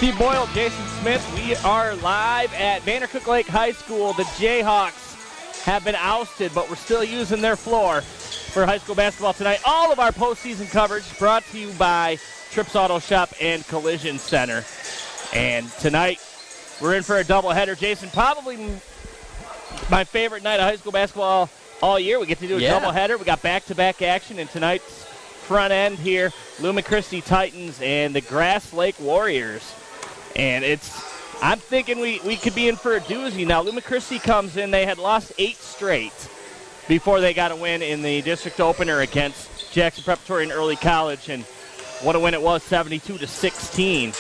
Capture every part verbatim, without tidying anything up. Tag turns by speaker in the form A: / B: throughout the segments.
A: Steve Boyle, Jason Smith. We are live at Vandercook Lake High School. The Jayhawks have been ousted, but we're still using their floor for high school basketball tonight. All of our postseason coverage brought to you by Trips Auto Shop and Collision Center. And tonight, we're in for a doubleheader. Jason, probably my favorite night of high school basketball all year. We get to do a
B: yeah.
A: doubleheader. We got back-to-back action, and tonight's front end here, Lumen Christi Titans and the Grass Lake Warriors. And it's, I'm thinking we, we could be in for a doozy. Now, Lumen Christi comes in. They had lost eight straight before they got a win in the district opener against Jackson Preparatory and Early College. And what a win it was, seventy-two to sixteen.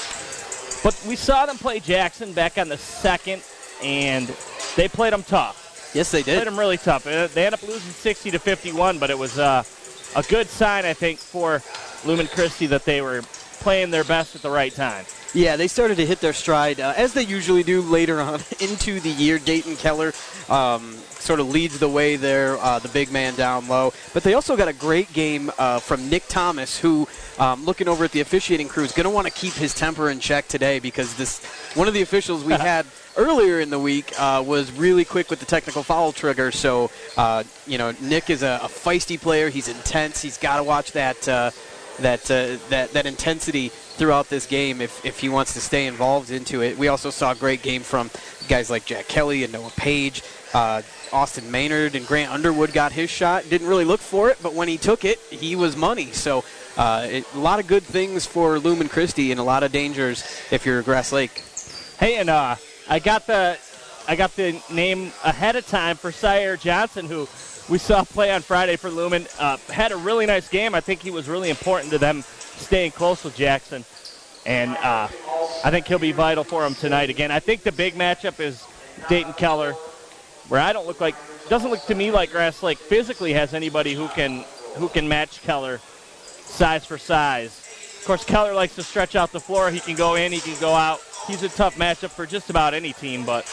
A: But we saw them play Jackson back on the second, and they played them tough.
B: Yes, they did.
A: Played them really tough. They ended up losing sixty to fifty-one, but it was uh, a good sign, I think, for Lumen Christi that they were playing their best at the right time.
B: Yeah, they started to hit their stride, uh, as they usually do later on into the year. Dayton Keller um, sort of leads the way there, uh, the big man down low. But they also got a great game uh, from Nick Thomas, who, um, looking over at the officiating crew, is going to want to keep his temper in check today because this one of the officials we had earlier in the week uh, was really quick with the technical foul trigger. So, uh, you know, Nick is a, a feisty player. He's intense. He's got to watch that uh, that uh, that that intensity throughout this game if, if he wants to stay involved into it. We also saw a great game from guys like Jack Kelly and Noah Page. Uh, Austin Maynard and Grant Underwood got his shot. Didn't really look for it, but when he took it, he was money. So uh, it, a lot of good things for Lumen Christi and a lot of dangers if you're Grass Lake.
A: Hey, and uh, I got the I got the name ahead of time for Sire Johnson, who we saw play on Friday for Lumen. Uh, had a really nice game. I think he was really important to them staying close with Jackson. And uh, I think he'll be vital for them tonight again. I think the big matchup is Dayton Keller, where I don't look like, doesn't look to me like Grass Lake physically has anybody who can who can match Keller size for size. Of course, Keller likes to stretch out the floor. He can go in, he can go out. He's a tough matchup for just about any team, but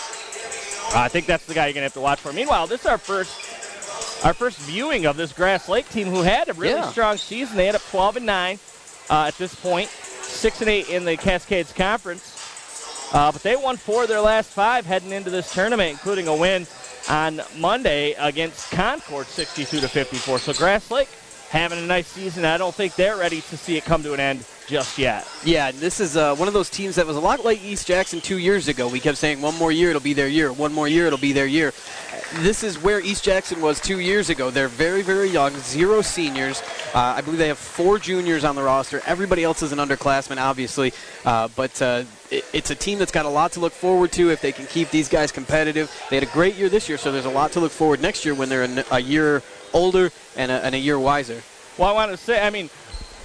A: uh, I think that's the guy you're going to have to watch for. Meanwhile, this is our first our first viewing of this Grass Lake team who had a really
B: yeah.
A: strong season. They ended up twelve and nine uh, at this point. Six and eight in the Cascades Conference, uh, but they won four of their last five heading into this tournament, including a win on Monday against Concord, sixty-two to fifty-four. So Grass Lake having a nice season. I don't think they're ready to see it come to an end just yet.
B: Yeah, this is uh, one of those teams that was a lot like East Jackson two years ago. We kept saying one more year, it'll be their year. One more year, it'll be their year. This is where East Jackson was two years ago. They're very, very young, zero seniors. Uh, I believe they have four juniors on the roster. Everybody else is an underclassman, obviously. Uh, but uh, it, it's a team that's got a lot to look forward to if they can keep these guys competitive. They had a great year this year, so there's a lot to look forward next year when they're a, a year older and a, and a year wiser.
A: Well, I want to say, I mean,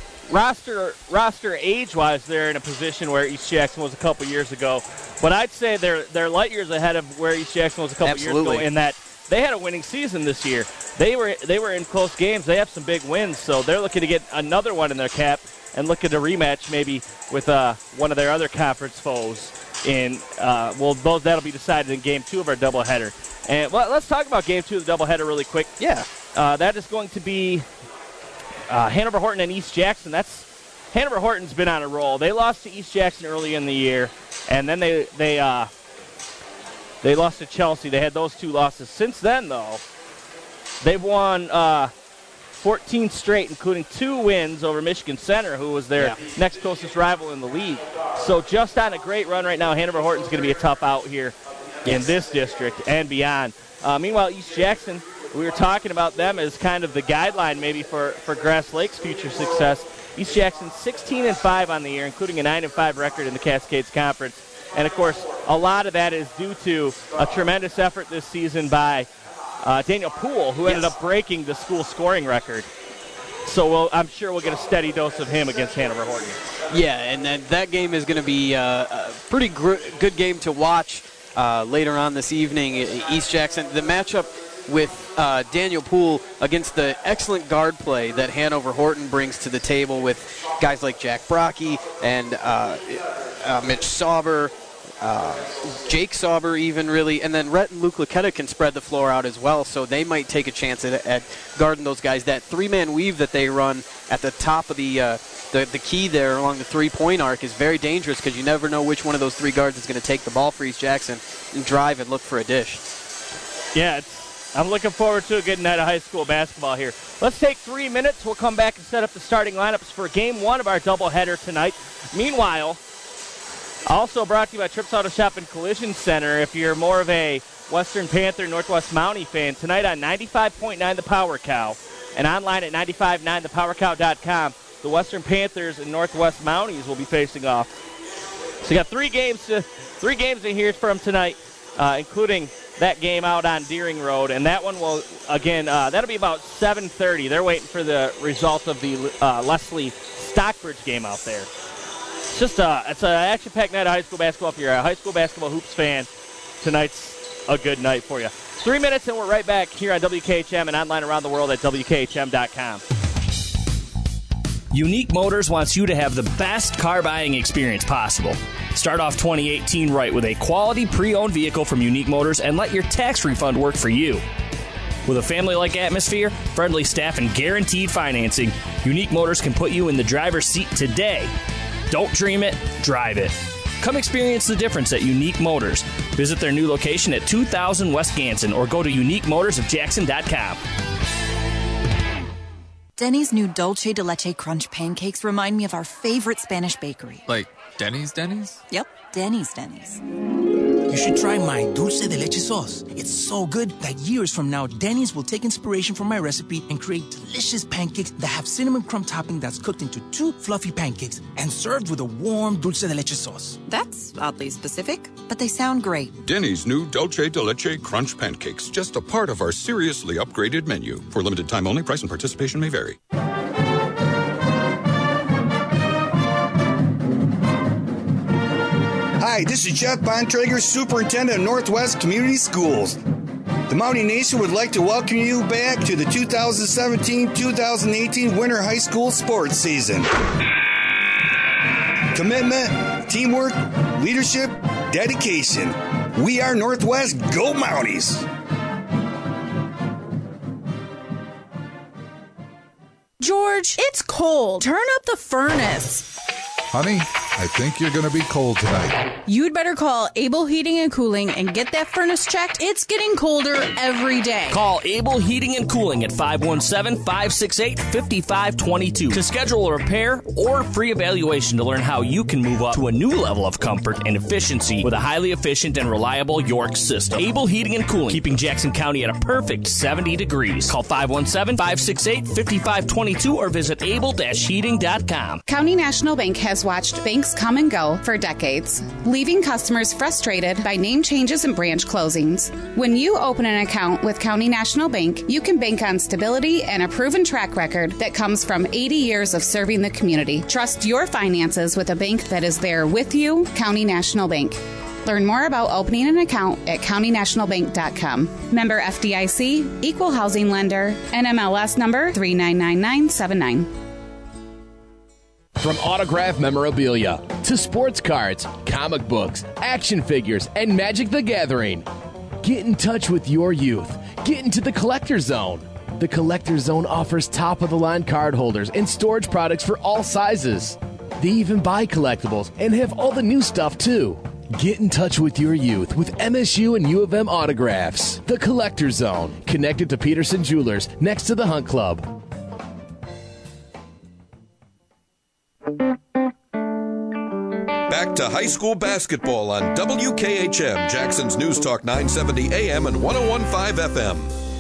A: roster roster age-wise, they're in a position where East Jackson was a couple years ago. But I'd say they're they're light years ahead of where East Jackson was a couple
B: Absolutely.
A: years ago in that they had a winning season this year. They were they were in close games. They have some big wins, so they're looking to get another one in their cap and looking to rematch maybe with uh, one of their other conference foes. In uh, well, those that'll be decided in game two of our doubleheader. And well, let's talk about game two of the doubleheader really quick.
B: Yeah,
A: uh, that is going to be uh, Hanover Horton and East Jackson. That's Hanover Horton's been on a roll. They lost to East Jackson early in the year, and then they they uh, they lost to Chelsea. They had those two losses. Since then, though, they've won uh, fourteen straight, including two wins over Michigan Center, who was their
B: yeah.
A: next closest rival in the league. So just on a great run right now. Hanover Horton's going to be a tough out here yes. in this district and beyond. Uh, meanwhile, East Jackson, we were talking about them as kind of the guideline maybe for, for Grass Lake's future success. East Jackson sixteen and five on the year, including a nine and five record in the Cascades Conference. And, of course, a lot of that is due to a tremendous effort this season by uh, Daniel Poole, who yes. ended up breaking the school scoring record. So we'll, I'm sure we'll get a steady dose of him against Hanover Horton.
B: Yeah, and then that game is going to be uh, a pretty gr- good game to watch uh, later on this evening. East Jackson, the matchup with uh, Daniel Poole against the excellent guard play that Hanover Horton brings to the table with guys like Jack Brocky and uh, uh, Mitch Sauber, uh, Jake Sauber even really, and then Rhett and Luke Luquetta can spread the floor out as well, so they might take a chance at, at guarding those guys. That three-man weave that they run at the top of the uh, the, the key there along the three-point arc is very dangerous because you never know which one of those three guards is going to take the ball for East Jackson and drive and look for a dish.
A: Yeah, it's, I'm looking forward to a good night of high school basketball here. Let's take three minutes. We'll come back and set up the starting lineups for game one of our doubleheader tonight. Meanwhile, also brought to you by Trips Auto Shop and Collision Center. If you're more of a Western Panther, Northwest Mountie fan, tonight on ninety-five point nine The Power Cow and online at nine five nine the power cow dot com, the Western Panthers and Northwest Mounties will be facing off. So you got three games to three games to hear from tonight, uh, including that game out on Deering Road, and that one will again uh, that'll be about seven thirty. They're waiting for the result of the uh, Leslie Stockbridge game out there. It's just a, it's an action-packed night of high school basketball. If you're a high school basketball hoops fan, tonight's a good night for you. Three minutes and we're right back here on W K H M and online around the world at W K H M dot com.
C: Unique Motors wants you to have the best car buying experience possible. Start off twenty eighteen right with a quality pre-owned vehicle from Unique Motors and let your tax refund work for you. With a family-like atmosphere, friendly staff, and guaranteed financing, Unique Motors can put you in the driver's seat today. Don't dream it, drive it. Come experience the difference at Unique Motors. Visit their new location at two thousand West Ganson or go to unique motors of jackson dot com.
D: Denny's new Dulce de Leche Crunch pancakes remind me of our favorite Spanish bakery.
E: Like Denny's Denny's?
D: Yep, Denny's Denny's.
F: You should try my Dulce de Leche sauce. It's so good that years from now, Denny's will take inspiration from my recipe and create delicious pancakes that have cinnamon crumb topping that's cooked into two fluffy pancakes and served with a warm Dulce de Leche sauce.
D: That's oddly specific, but they sound great.
G: Denny's new Dulce de Leche Crunch Pancakes, just a part of our seriously upgraded menu. For limited time only, price and participation may vary.
H: Hi, this is Jeff Bontrager, Superintendent of Northwest Community Schools. The Mountie Nation would like to welcome you back to the two thousand seventeen two thousand eighteen Winter High School Sports Season. Commitment, teamwork, leadership, dedication. We are Northwest. Go Mounties!
I: George, it's cold. Turn up the furnace.
J: Honey, I think you're going to be cold tonight.
I: You'd better call Able Heating and Cooling and get that furnace checked. It's getting colder every day.
C: Call Able Heating and Cooling at five one seven, five six eight, five five two two to schedule a repair or free evaluation to learn how you can move up to a new level of comfort and efficiency with a highly efficient and reliable York system. Able Heating and Cooling, keeping Jackson County at a perfect seventy degrees. Call five one seven, five six eight, five five two two or visit able dash heating dot com.
K: County National Bank has watched banks come and go for decades, leaving customers frustrated by name changes and branch closings. When you open an account with County National Bank, you can bank on stability and a proven track record that comes from eighty years of serving the community. Trust your finances with a bank that is there with you, County National Bank. Learn more about opening an account at county national bank dot com. Member F D I C, Equal Housing Lender, N M L S number three nine nine nine seven nine.
L: From autograph memorabilia to sports cards, comic books, action figures, and Magic the Gathering. Get in touch with your youth. Get into the Collector Zone. The Collector Zone offers top-of-the-line card holders and storage products for all sizes. They even buy collectibles and have all the new stuff, too. Get in touch with your youth with M S U and U of M autographs. The Collector Zone, connected to Peterson Jewelers, next to the Hunt Club.
M: Back to high school basketball on W K H M, Jackson's News Talk nine seventy A M and one oh one point five F M.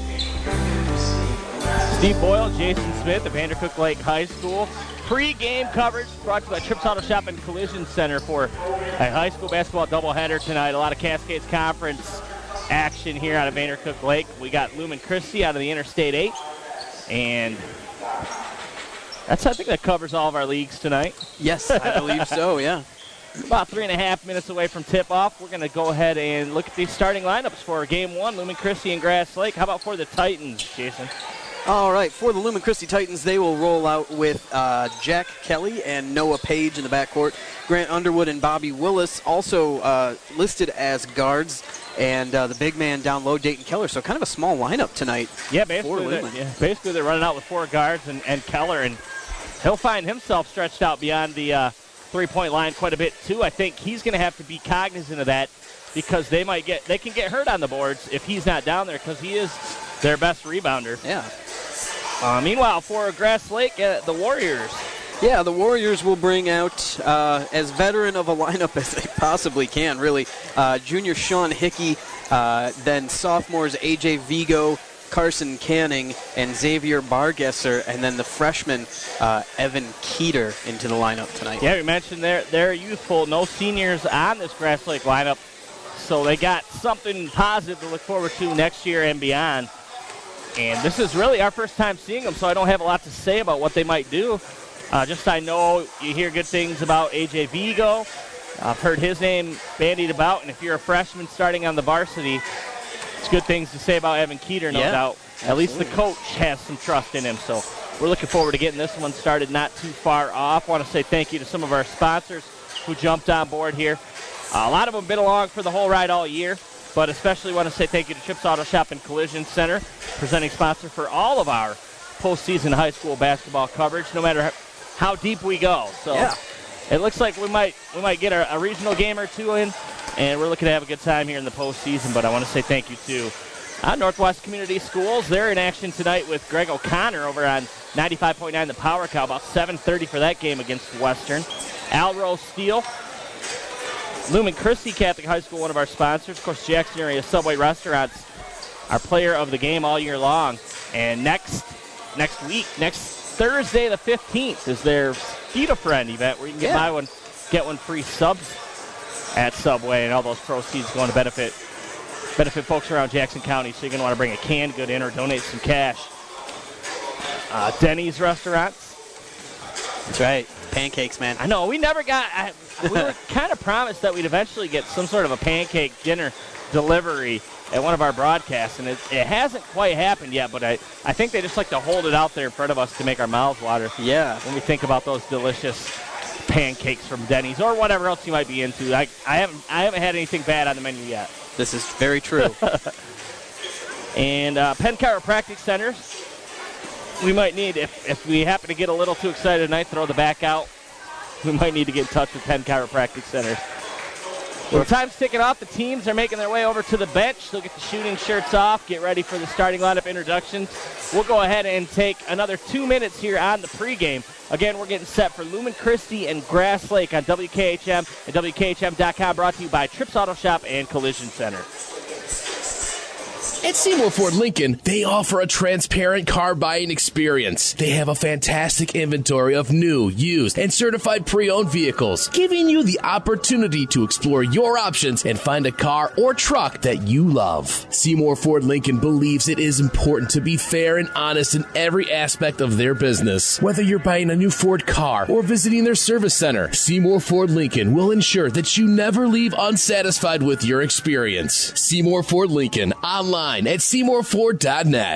A: Steve Boyle, Jason Smith of Vandercook Lake High School. Pre-game coverage brought to you by Trips Auto Shop and Collision Center for a high school basketball doubleheader tonight. A lot of Cascades Conference action here out of Vandercook Lake. We got Lumen Christi out of the Interstate eight, and that's, I think that covers all of our leagues tonight.
B: Yes, I believe so, yeah.
A: About three and a half minutes away from tip-off. We're going to go ahead and look at these starting lineups for game one, Lumen Christi and Grass Lake. How about for the Titans, Jason?
B: All right, for the Lumen Christi Titans, they will roll out with uh, Jack Kelly and Noah Page in the backcourt. Grant Underwood and Bobby Willis also uh, listed as guards, and uh, the big man down low, Dayton Keller. So kind of a small lineup tonight.
A: Yeah, basically, they're, yeah, basically they're running out with four guards and, and Keller. And he'll find himself stretched out beyond the uh, three-point line quite a bit, too. I think he's going to have to be cognizant of that because they might get they can get hurt on the boards if he's not down there because he is their best rebounder.
B: Yeah.
A: Uh, meanwhile, for Grass Lake, uh, the Warriors.
B: Yeah, the Warriors will bring out uh, as veteran of a lineup as they possibly can, really. Uh, junior Sean Hickey, uh, then sophomores A J Vigo, Carson Canning, and Xavier Bargesser, and then the freshman uh, Evan Keeter into the lineup tonight.
A: Yeah, we mentioned they're, they're youthful. No seniors on this Grass Lake lineup, so they got something positive to look forward to next year and beyond. And this is really our first time seeing them, so I don't have a lot to say about what they might do. Uh, just I know you hear good things about A J Vigo. I've heard his name bandied about, and if you're a freshman starting on the varsity, it's good things to say about Evan Keeter, no
B: yeah,
A: doubt.
B: Absolutely.
A: At least the coach has some trust in him, so we're looking forward to getting this one started not too far off. I want to say thank you to some of our sponsors who jumped on board here. Uh, a lot of them been along for the whole ride all year, but especially want to say thank you to Trips Auto Shop and Collision Center, presenting sponsor for all of our postseason high school basketball coverage, no matter how deep we go. So
B: yeah.
A: It looks like we might we might get a, a regional game or two in, and we're looking to have a good time here in the postseason. But I want to say thank you to uh, Northwest Community Schools. They're in action tonight with Greg O'Connor over on ninety-five point nine The Power Cow, about seven thirty for that game against Western. Alro Steel, Lumen Christi Catholic High School, one of our sponsors. Of course, Jackson area Subway Restaurants, our player of the game all year long. And next next week, next Thursday the fifteenth is their Feed a Friend event where you can get
B: yeah.
A: buy one, get one free subs at Subway, and all those proceeds going to benefit benefit folks around Jackson County. So you're going to want to bring a canned good in or donate some cash. Uh, Denny's restaurants.
B: That's right. Pancakes, man.
A: I know. We never got I, – we were kind of promised that we'd eventually get some sort of a pancake dinner delivery at one of our broadcasts, and it, it hasn't quite happened yet, but I, I think they just like to hold it out there in front of us to make our mouths water.
B: Yeah.
A: When we think about those delicious pancakes from Denny's or whatever else you might be into. I, I haven't I haven't had anything bad on the menu yet.
B: This is very true.
A: And uh, Penn Chiropractic Centers, we might need, if, if we happen to get a little too excited tonight, throw the back out, we might need to get in touch with Penn Chiropractic Centers. Well, time's ticking off. The teams are making their way over to the bench. They'll get the shooting shirts off, get ready for the starting lineup introductions. We'll go ahead and take another two minutes here on the pregame. Again, we're getting set for Lumen Christi and Grass Lake on W K H M and W K H M dot com, brought to you by Trips Auto Shop and Collision Center.
L: At Seymour Ford Lincoln, they offer a transparent car buying experience. They have a fantastic inventory of new, used, and certified pre-owned vehicles, giving you the opportunity to explore your options and find a car or truck that you love. Seymour Ford Lincoln believes it is important to be fair and honest in every aspect of their business. Whether you're buying a new Ford car or visiting their service center, Seymour Ford Lincoln will ensure that you never leave unsatisfied with your experience. Seymour Ford Lincoln, online at Seymour Ford dot net.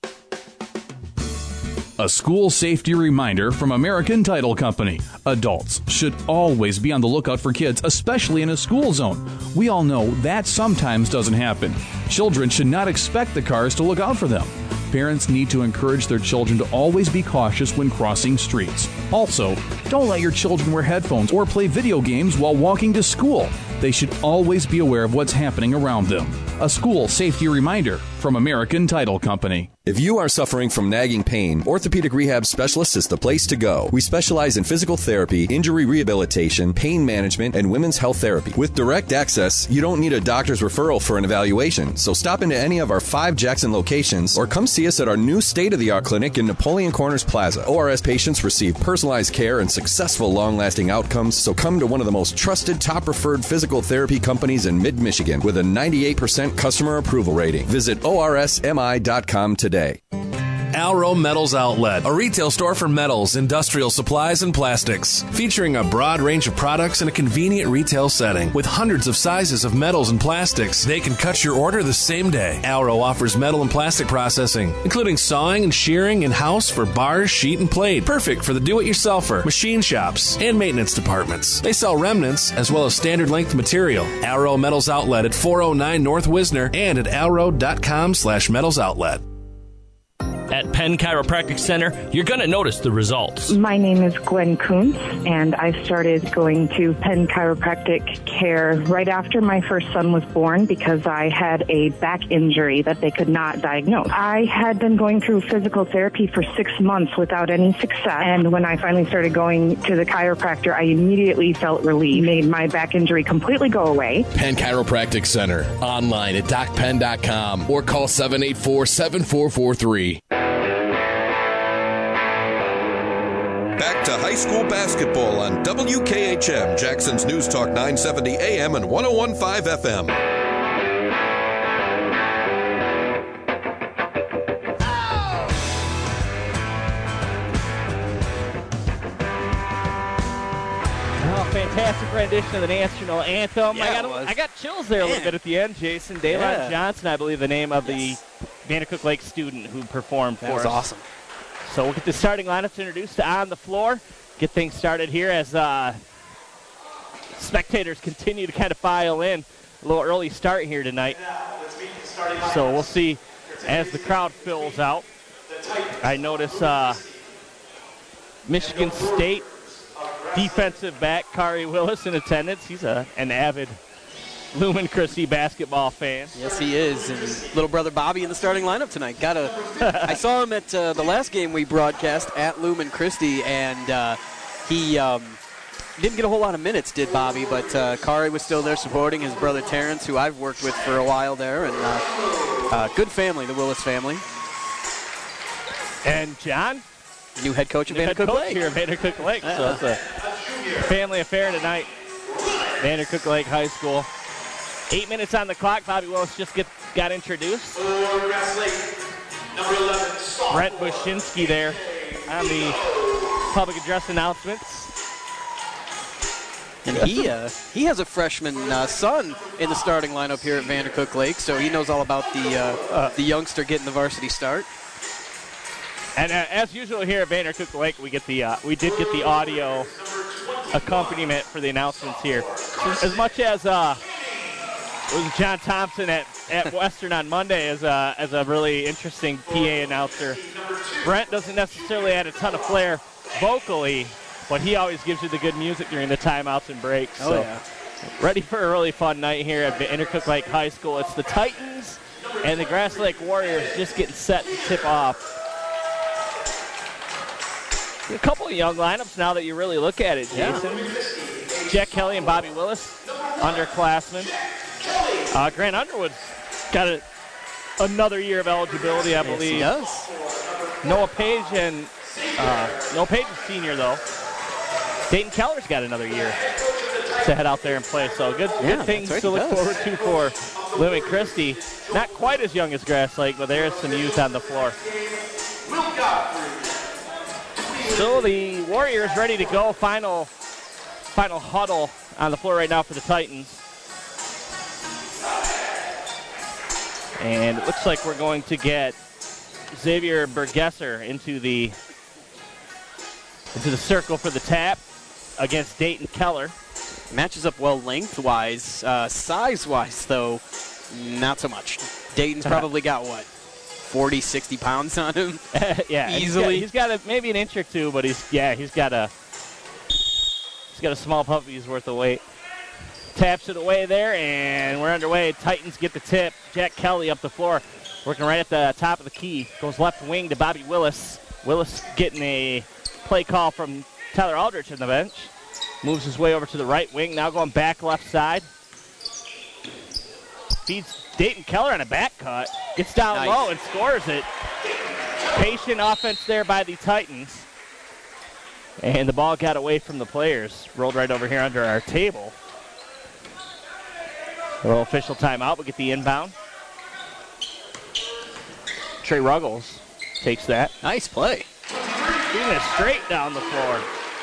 E: A school safety reminder from American Title Company. Adults should always be on the lookout for kids, especially in a school zone. We all know that sometimes doesn't happen. Children should not expect the cars to look out for them. Parents need to encourage their children to always be cautious when crossing streets. Also, don't let your children wear headphones or play video games while walking to school. They should always be aware of what's happening around them. A school safety reminder from American Title Company.
N: If you are suffering from nagging pain, Orthopedic Rehab Specialist is the place to go. We specialize in physical therapy, injury rehabilitation, pain management, and women's health therapy. With direct access, you don't need a doctor's referral for an evaluation. So stop into any of our five Jackson locations or come see us at our new state-of-the-art clinic in Napoleon Corners Plaza. O R S patients receive personalized care and successful long-lasting outcomes, so come to one of the most trusted, top-referred physical therapy companies in mid-Michigan with a ninety-eight percent customer approval rating. Visit O R S M I dot com today.
O: Alro Metals Outlet, a retail store for metals, industrial supplies, and plastics, featuring a broad range of products in a convenient retail setting. With hundreds of sizes of metals and plastics, they can cut your order the same day. Alro offers metal and plastic processing, including sawing and shearing in-house for bars, sheet, and plate. Perfect for the do-it-yourselfer, machine shops, and maintenance departments. They sell remnants as well as standard length material. Alro Metals Outlet at four oh nine North Wisner and at alro dot com slash metals outlet.
C: At Penn Chiropractic Center, you're going to notice the results.
P: My name is Gwen Kuntz, and I started going to Penn Chiropractic Care right after my first son was born because I had a back injury that they could not diagnose. I had been going through physical therapy for six months without any success, and when I finally started going to the chiropractor, I immediately felt relief. Made my back injury completely go away.
L: Penn Chiropractic Center, online at doc penn dot com or call seven eight four, seven four four three.
M: Back to high school basketball on W K H M, Jackson's News Talk nine seventy A M and one oh one point five F M.
A: Oh, fantastic rendition of the national anthem.
B: Yeah,
A: I, got
B: it
A: a,
B: was.
A: I got chills there a little
B: Man.
A: bit at the end, Jason. Daylon
B: Yeah.
A: Johnson, I believe the name of
B: Yes.
A: the Vandercook Lake student who performed
B: That
A: for
B: was
A: us.
B: awesome.
A: So we'll get the starting lineups introduced on the floor. Get things started here as uh, spectators continue to kind of file in. A little early start here tonight. So we'll see as the crowd fills out. I notice uh, Michigan State defensive back Kari Willis in attendance. He's a, an avid Lumen Christi basketball fan.
B: Yes, he is. And little brother Bobby in the starting lineup tonight. Got a. I saw him at uh, the last game we broadcast at Lumen Christi, and uh, he um, didn't get a whole lot of minutes, did Bobby? But uh, Kari was still there supporting his brother Terrence, who I've worked with for a while there, and uh, uh, good family, the Willis family.
A: And John,
B: new head coach of
A: new head
B: Vandercook
A: coach
B: Lake.
A: here at Vandercook Lake.
B: Yeah.
A: So it's a family affair tonight. Vandercook Lake High School. Eight minutes on the clock. Bobby Willis just get, got introduced. Brent Bushinsky there on the public address announcements.
B: And he uh, he has a freshman uh, son in the starting lineup here at Vandercook Lake, so he knows all about the uh, uh, the youngster getting the varsity start.
A: And uh, as usual here at Vandercook Lake, we get the uh, we did get the audio accompaniment for the announcements here. As much as uh, it was John Thompson at, at Western on Monday as a, as a really interesting P A announcer, Brent doesn't necessarily add a ton of flair vocally, but he always gives you the good music during the timeouts and breaks.
B: Oh,
A: so
B: yeah.
A: Ready for a really fun night here at Vandercook Lake High School. It's the Titans and the Grass Lake Warriors just getting set to tip off. A couple of young lineups now that you really look at it, Jason. Yeah. Jack Kelly and Bobby Willis, underclassmen. Uh, Grant Underwood's got a, another year of eligibility, I believe.
B: Yes, he does.
A: Noah Page and uh, Noah Page is senior, though. Dayton Keller's got another year to head out there and play. So good,
B: Yeah,
A: good things
B: right,
A: to
B: he
A: look
B: does.
A: forward to for Lumen Christi. Not quite as young as Grass Lake, but there is some youth on the floor. So the Warriors ready to go. Final, final huddle on the floor right now for the Titans. And it looks like we're going to get Xavier Bergesser into the into the circle for the tap against Dayton Keller.
B: Matches up well lengthwise. Uh, size-wise, though, not so much. Dayton's probably got, what, forty, sixty pounds on him?
A: Yeah,
B: easily.
A: He's got, he's got a, maybe an inch or two, but he's yeah, he's got a he's got a small puppy's worth of weight. Taps it away there, and we're underway. Titans get the tip. Jack Kelly up the floor, working right at the top of the key. Goes left wing to Bobby Willis. Willis getting a play call from Tyler Aldrich on the bench. Moves his way over to the right wing. Now going back left side. Feeds Dayton Keller on a back cut. Gets down
B: Nice.
A: low and scores it. Patient offense there by the Titans. And the ball got away from the players. Rolled right over here under our table. A little official timeout. We'll get the inbound. Trey Ruggles takes that.
B: Nice play.
A: Shooting it straight down the floor.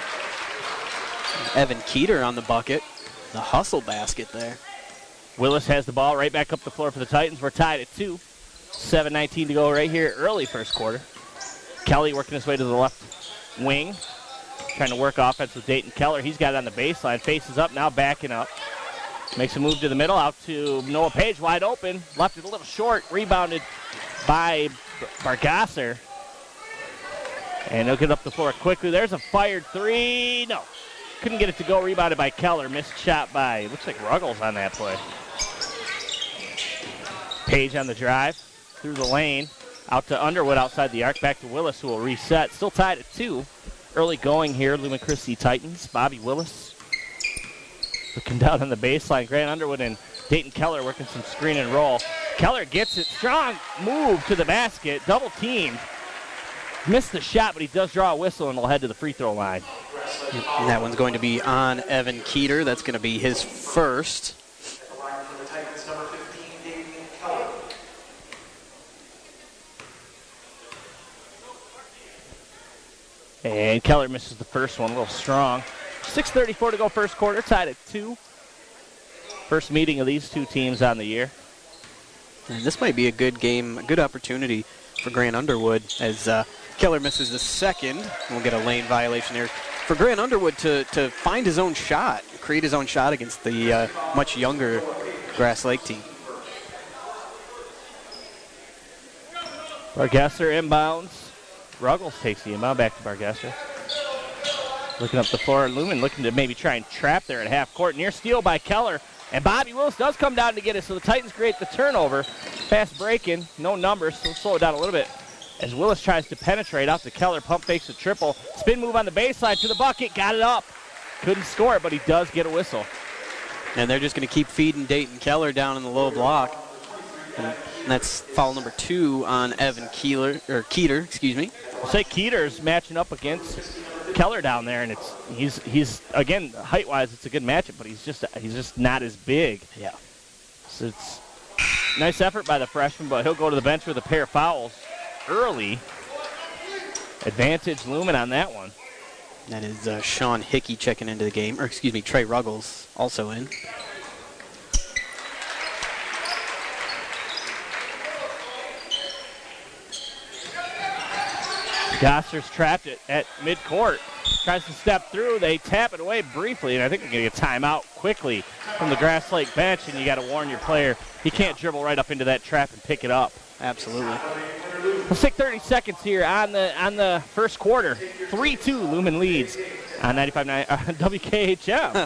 B: Evan Keeter on the bucket. The hustle basket there.
A: Willis has the ball right back up the floor for the Titans. We're tied at two. seven nineteen to go right here, early first quarter. Kelly working his way to the left wing. Trying to work offense with Dayton Keller. He's got it on the baseline. Faces up, now backing up. Makes a move to the middle, out to Noah Page, wide open. Left it a little short. Rebounded by Bargasser. And he'll get up the floor quickly. There's a fired three. No. Couldn't get it to go. Rebounded by Keller. Missed shot by, looks like Ruggles on that play. Page on the drive. Through the lane. Out to Underwood outside the arc. Back to Willis, who will reset. Still tied at two. Early going here. Lumen Christi Titans. Bobby Willis looking down on the baseline. Grant Underwood and Dayton Keller working some screen and roll. Keller gets it. Strong move to the basket. Double teamed. Missed the shot, but he does draw a whistle and will head to the free throw line.
B: And that one's going to be on Evan Keeter. That's going to be his first.
A: And Keller misses the first one, a little strong. six thirty-four to go first quarter, tied at two. First meeting of these two teams on the year.
B: And this might be a good game, a good opportunity for Grant Underwood as uh, Keller misses the second. We'll get a lane violation here. For Grant Underwood to, to find his own shot, create his own shot against the uh, much younger Grass Lake team.
A: Bargesser inbounds. Ruggles takes the inbound back to Bargesser. Looking up the floor. Lumen looking to maybe try and trap there at half court. Near steal by Keller. And Bobby Willis does come down to get it, so the Titans create the turnover. Fast break-in, no numbers, so we'll slow it down a little bit. As Willis tries to penetrate out to Keller, pump fakes a triple. Spin move on the baseline to the bucket, got it up. Couldn't score it, but he does get a whistle.
B: And they're just going to keep feeding Dayton Keller down in the low block. And that's foul number two on Evan Keeler, or Keeter, excuse me.
A: I'll say Keeter's matching up against Keller down there, and it's he's he's again height-wise it's a good matchup, but he's just he's just not as big.
B: Yeah.
A: So it's nice effort by the freshman, but he'll go to the bench with a pair of fouls early. Advantage Lumen on that one.
B: That is uh, Sean Hickey checking into the game, or excuse me, Trey Ruggles also in.
A: Gosser's trapped it at midcourt. Tries to step through. They tap it away briefly, and I think they're going to get timeout quickly from the Grass Lake bench, and you got to warn your player he can't dribble right up into that trap and pick it up.
B: Absolutely.
A: Let's take thirty seconds here on the on the first quarter. three two Lumen leads on ninety-five point nine uh, W K H M.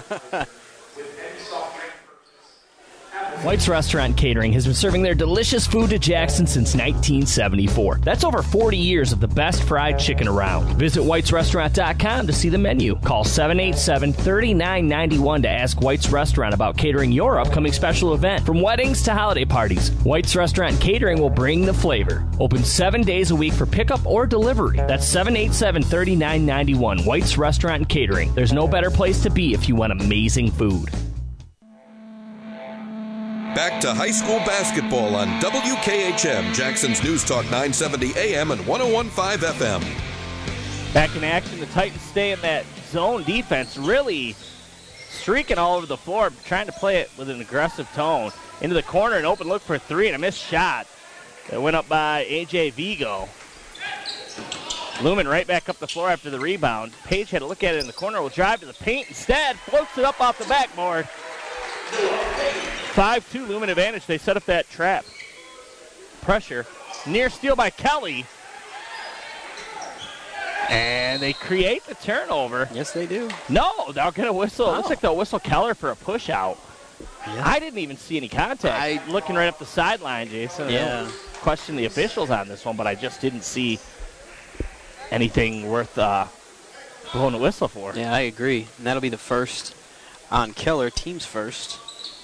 C: White's Restaurant and Catering has been serving their delicious food to Jackson since nineteen seventy-four. That's over forty years of the best fried chicken around. Visit whites restaurant dot com to see the menu. Call seven eight seven, three nine nine one to ask White's Restaurant about catering your upcoming special event. From weddings to holiday parties, White's Restaurant and Catering will bring the flavor. Open seven days a week for pickup or delivery. That's seven eight seven, three nine nine one. White's Restaurant and Catering. There's no better place to be if you want amazing food.
M: Back to high school basketball on W K H M, Jackson's News Talk nine seventy A M and one oh one point five F M.
A: Back in action, the Titans stay in that zone defense, really streaking all over the floor, trying to play it with an aggressive tone. Into the corner, an open look for three, and a missed shot. That went up by A J Vigo. Lumen right back up the floor after the rebound. Page had a look at it in the corner, will drive to the paint instead, floats it up off the backboard. five two Lumen advantage. They set up that trap. Pressure. Near steal by Kelly. And they create the turnover.
B: Yes, they do.
A: No, they'll get a whistle.
B: Oh.
A: Looks like they'll whistle Keller for a push out. Yeah. I didn't even see any contact. I looking right up the sideline, Jason.
B: Yeah.
A: Question the officials on this one, but I just didn't see anything worth uh, blowing a whistle for.
B: Yeah, I agree. And that'll be the first on Keller, team's first.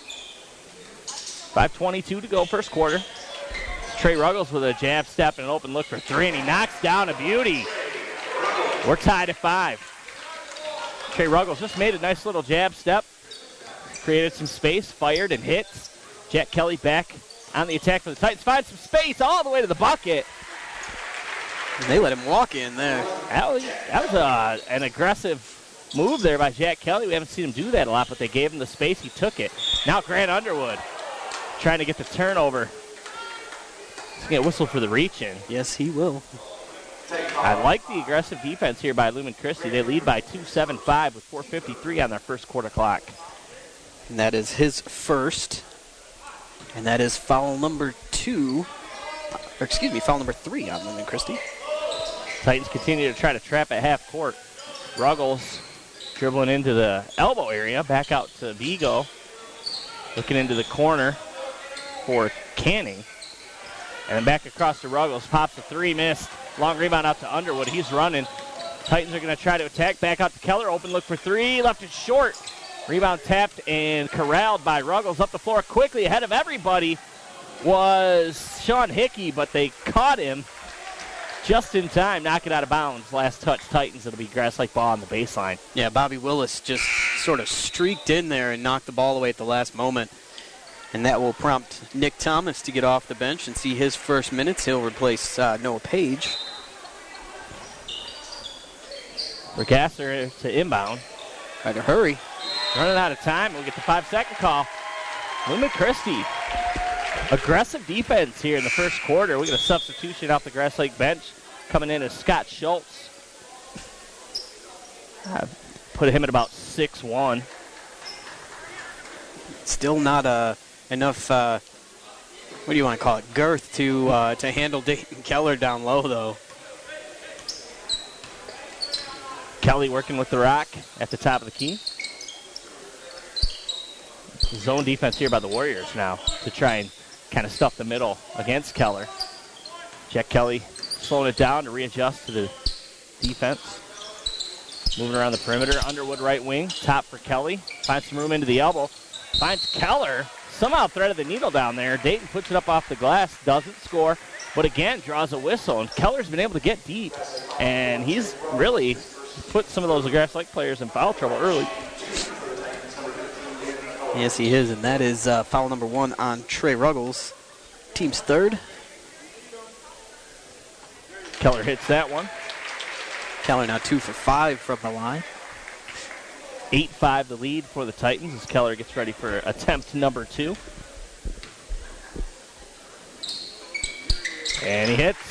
A: five twenty-two to go, first quarter. Trey Ruggles with a jab step and an open look for three, and he knocks down a beauty. We're tied at five. Trey Ruggles just made a nice little jab step, created some space, fired and hits. Jack Kelly back on the attack for the Titans. Finds some space all the way to the bucket.
B: And they let him walk in there.
A: That was, that was uh, an aggressive move there by Jack Kelly. We haven't seen him do that a lot, but they gave him the space. He took it. Now Grant Underwood trying to get the turnover. He's going to get whistled for the reach-in.
B: Yes, he will.
A: I like the aggressive defense here by Lumen Christi. They lead by two seven five with four fifty-three on their first quarter clock.
B: And that is his first. And that is foul number two. Or excuse me, foul number three on Lumen Christi.
A: Titans continue to try to trap at half court. Ruggles dribbling into the elbow area. Back out to Vigo. Looking into the corner for Canning. And then back across to Ruggles. Pops a three, missed. Long rebound out to Underwood. He's running. Titans are going to try to attack. Back out to Keller. Open look for three. Left it short. Rebound tapped and corralled by Ruggles. Up the floor quickly ahead of everybody was Sean Hickey, but they caught him just in time. Knock it out of bounds. Last touch Titans. It'll be Grass Lake ball on the baseline.
B: Yeah, Bobby Willis just sort of streaked in there and knocked the ball away at the last moment. And that will prompt Nick Thomas to get off the bench and see his first minutes. He'll replace uh, Noah Page.
A: Vergasser to inbound.
B: Try to hurry.
A: Running out of time. We'll get the five-second call. Lumen Christie. Aggressive defense here in the first quarter. We get a substitution off the Grass Lake bench. Coming in as Scott Schultz. Uh, put him at about six one.
B: Still not uh, enough, uh, what do you want to call it, girth to, uh, to handle Dayton Keller down low, though.
A: Kelly working with the rock at the top of the key. Zone defense here by the Warriors now to try and kind of stuff the middle against Keller. Jack Kelly slowing it down to readjust to the defense. Moving around the perimeter. Underwood right wing. Top for Kelly. Finds some room into the elbow. Finds Keller. Somehow threaded the needle down there. Dayton puts it up off the glass. Doesn't score. But again, draws a whistle. And Keller's been able to get deep. And he's really put some of those Grass Lake players in foul trouble early.
B: Yes, he is, and that is uh, foul number one on Trey Ruggles. Team's third.
A: Keller hits that one.
B: Keller now two for five from the line.
A: eight five the lead for the Titans as Keller gets ready for attempt number two. And he hits.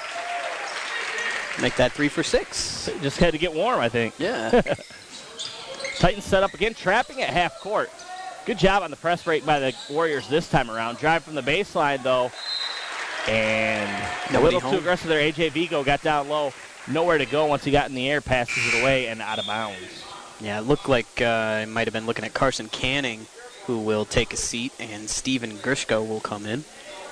B: Make that three for six.
A: Just had to get warm, I think.
B: Yeah.
A: Titans set up again, trapping at half court. Good job on the press break by the Warriors this time around. Drive from the baseline, though. And
B: Nobody
A: a little
B: home.
A: too aggressive there. A J Vigo got down low. Nowhere to go once he got in the air, passes it away and out of bounds.
B: Yeah, it looked like uh, I might have been looking at Carson Canning, who will take a seat, and Steven Grishko will come in.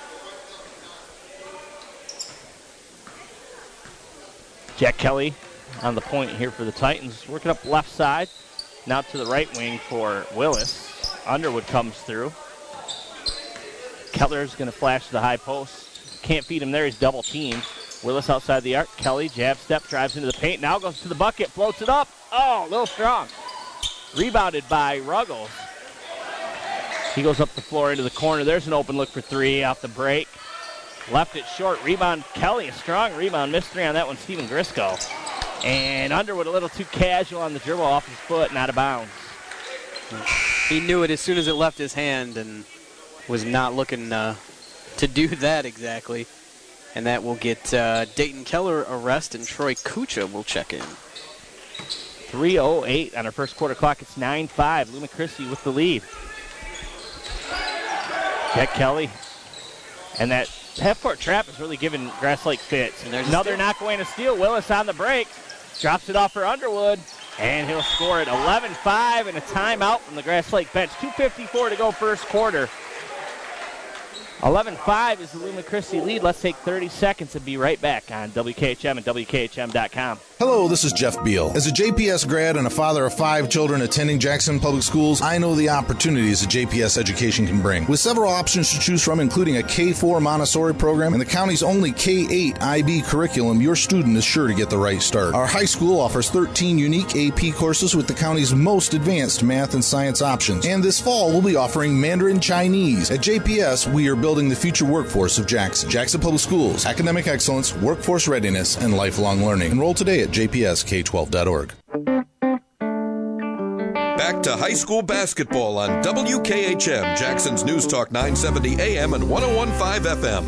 A: Jack Kelly on the point here for the Titans. Working up left side. Now to the right wing for Willis. Underwood comes through. Keller's going to flash to the high post. Can't feed him there. He's double teamed. Willis outside the arc. Kelly, jab step, drives into the paint. Now goes to the bucket, floats it up. Oh, a little strong. Rebounded by Ruggles. He goes up the floor into the corner. There's an open look for three off the break. Left it short. Rebound, Kelly, a strong rebound. Missed three on that one, Steven Grisco. And Underwood a little too casual on the dribble off his foot and out of bounds.
B: He knew it as soon as it left his hand and was not looking uh, to do that exactly. And that will get uh, Dayton Keller a rest, and Troy Kucha will check in.
A: three oh eight on our first quarter clock. It's nine five. Lumen Christie with the lead. Jack Kelly. And that half-court trap is really giving Grass Lake fits. And there's another knockaway and a steal. Willis on the break. Drops it off for Underwood. And he'll score it. eleven five and a timeout from the Grass Lake bench. two fifty-four to go first quarter. eleven five is the Lumen Christie lead. Let's take thirty seconds and be right back on W K H M and W K H M dot com.
Q: Hello, this is Jeff Beal. As a J P S grad and a father of five children attending Jackson Public Schools, I know the opportunities that J P S education can bring. With several options to choose from, including a K four Montessori program and the county's only K eight I B curriculum, your student is sure to get the right start. Our high school offers thirteen unique A P courses with the county's most advanced math and science options. And this fall, we'll be offering Mandarin Chinese. At J P S, we are building the future workforce of Jackson. Jackson Public Schools, academic excellence, workforce readiness, and lifelong learning. Enroll today at j p s k twelve dot org.
M: Back to high school basketball on W K H M, Jackson's News Talk nine seventy A M and one oh one point five F M.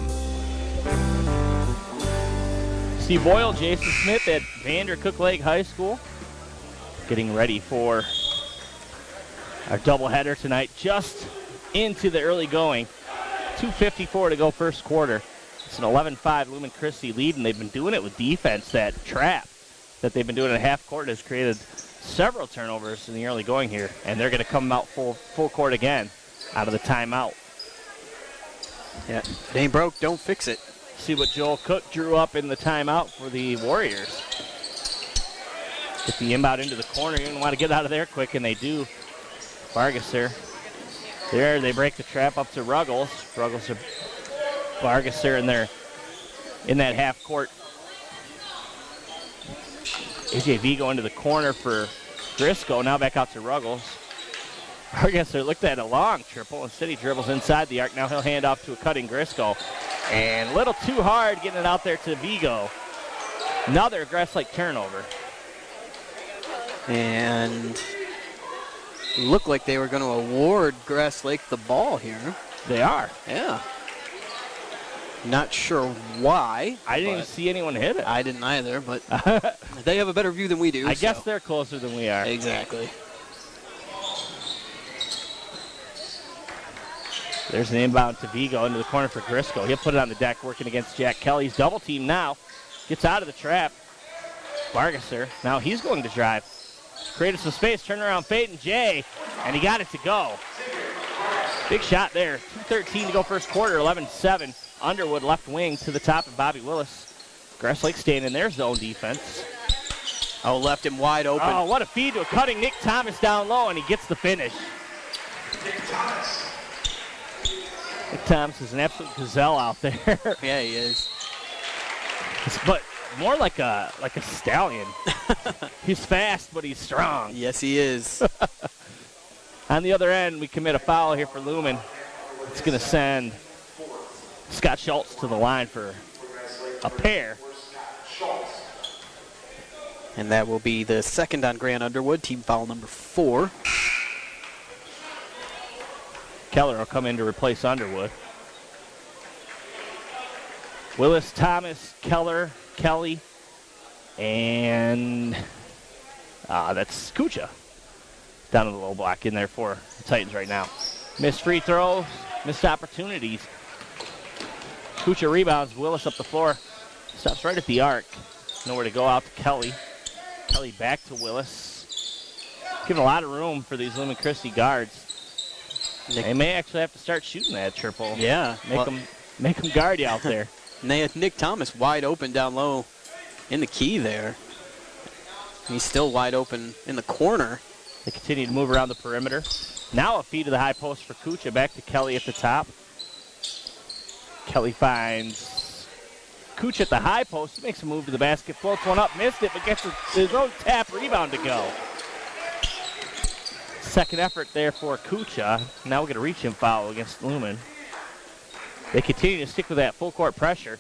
A: Steve Boyle, Jason Smith at Vandercook Lake High School. Getting ready for our doubleheader tonight, just into the early going. two fifty-four to go first quarter. It's an eleven five Lumen Christi lead, and they've been doing it with defense. That trap that they've been doing in half court has created several turnovers in the early going here, and they're going to come out full full court again out of the timeout.
B: Yeah, if it ain't broke, don't fix it.
A: See what Joel Cook drew up in the timeout for the Warriors. Get the inbound into the corner. You want to get out of there quick, and they do. Vargas there. There, they break the trap up to Ruggles. Ruggles are Vargas there, and they're in that half court. A J Vigo into the corner for Grisco. Now back out to Ruggles. Vargas there looked at a long triple. Instead, he dribbles inside the arc. Now he'll hand off to a cutting Grisco. And a little too hard getting it out there to Vigo. Another Grass Lake turnover.
B: And looked like they were going to award Grass Lake the ball here.
A: They are.
B: Yeah. Not sure why.
A: I didn't even see anyone hit it.
B: I didn't either, but they have a better view than we do.
A: I
B: so.
A: guess they're closer than we are.
B: Exactly.
A: There's an inbound to Vigo into the corner for Grisco. He'll put it on the deck, working against Jack Kelly's double team now. Gets out of the trap. Vargas there. Now he's going to drive. Created some space, turn around, fade and Jay, and he got it to go. Big shot there. two thirteen to go first quarter, eleven seven. Underwood left wing to the top of Bobby Willis. Grass Lake staying in their zone defense.
B: Oh, left him wide open.
A: Oh, what a feed to a cutting Nick Thomas down low, and he gets the finish. Nick Thomas. Nick Thomas is an absolute gazelle out there.
B: Yeah, he is.
A: But more like a like a stallion. He's fast, but he's strong.
B: Yes, he is.
A: On the other end, we commit a foul here for Lumen. It's going to send Scott Schultz to the line for a pair.
B: And that will be the second on Grant Underwood, team foul number four.
A: Keller will come in to replace Underwood. Willis, Thomas, Keller, Kelly, and uh, that's Kucha down in the low block in there for the Titans right now. Missed free throws, missed opportunities. Kucha rebounds, Willis up the floor, stops right at the arc. Nowhere to go out to Kelly. Kelly back to Willis. Giving a lot of room for these Lumen Christi guards. Nick. They may actually have to start shooting that triple.
B: Yeah.
A: Make, well, them, make them guard you out there.
B: And they had Nick Thomas wide open down low in the key there. He's still wide open in the corner.
A: They continue to move around the perimeter. Now a feed to the high post for Kucha. Back to Kelly at the top. Kelly finds Kucha at the high post. He makes a move to the basket. Floats one up. Missed it, but gets his own tap rebound to go. Second effort there for Kucha. Now we're going to reach him foul against Lumen. They continue to stick with that full court pressure.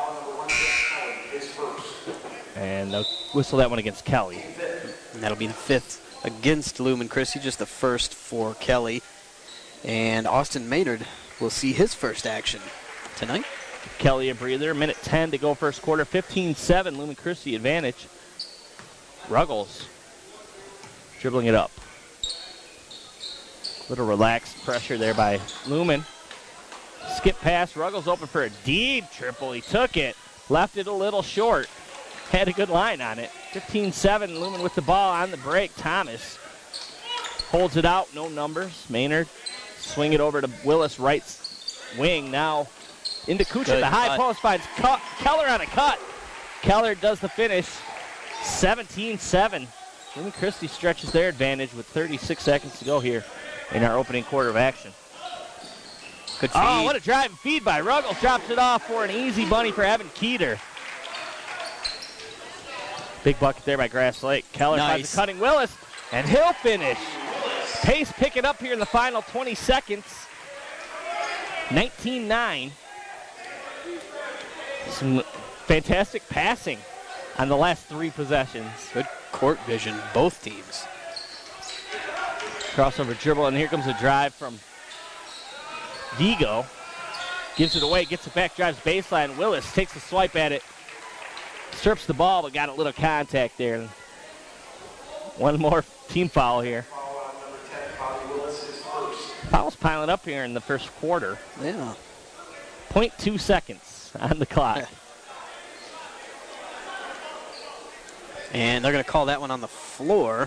A: And they'll whistle that one against Kelly.
B: And that'll be the fifth against Lumen Christi, just the first for Kelly. And Austin Maynard will see his first action tonight.
A: Kelly a breather. Minute ten to go first quarter. fifteen seven Lumen Christi advantage. Ruggles dribbling it up. Little relaxed pressure there by Lumen. Skip pass. Ruggles open for a deep triple. He took it. Left it a little short. Had a good line on it. fifteen seven. Lumen with the ball on the break. Thomas holds it out. No numbers. Maynard swing it over to Willis. Right wing now into Kucha. Good the high cut. Post finds cut. Keller on a cut. Keller does the finish. seventeen seven. Lumen Christi stretches their advantage with thirty-six seconds to go here in our opening quarter of action.
B: Good feed.
A: Oh, what a drive and feed by Ruggles. Drops it off for an easy bunny for Evan Keeter. Big bucket there by Grass Lake. Keller
B: nice.
A: finds a cutting Willis, and he'll finish. Pace pick it up here in the final twenty seconds. nineteen nine. Some fantastic passing on the last three possessions.
B: Good court vision, both teams.
A: Crossover dribble, and here comes a drive from Vigo. Gives it away, gets it back, drives baseline. Willis takes a swipe at it. Strips the ball, but got a little contact there. One more team foul here. Fouls piling up here in the first quarter.
B: Yeah.
A: point two seconds. on the clock.
B: And they're going to call that one on the floor.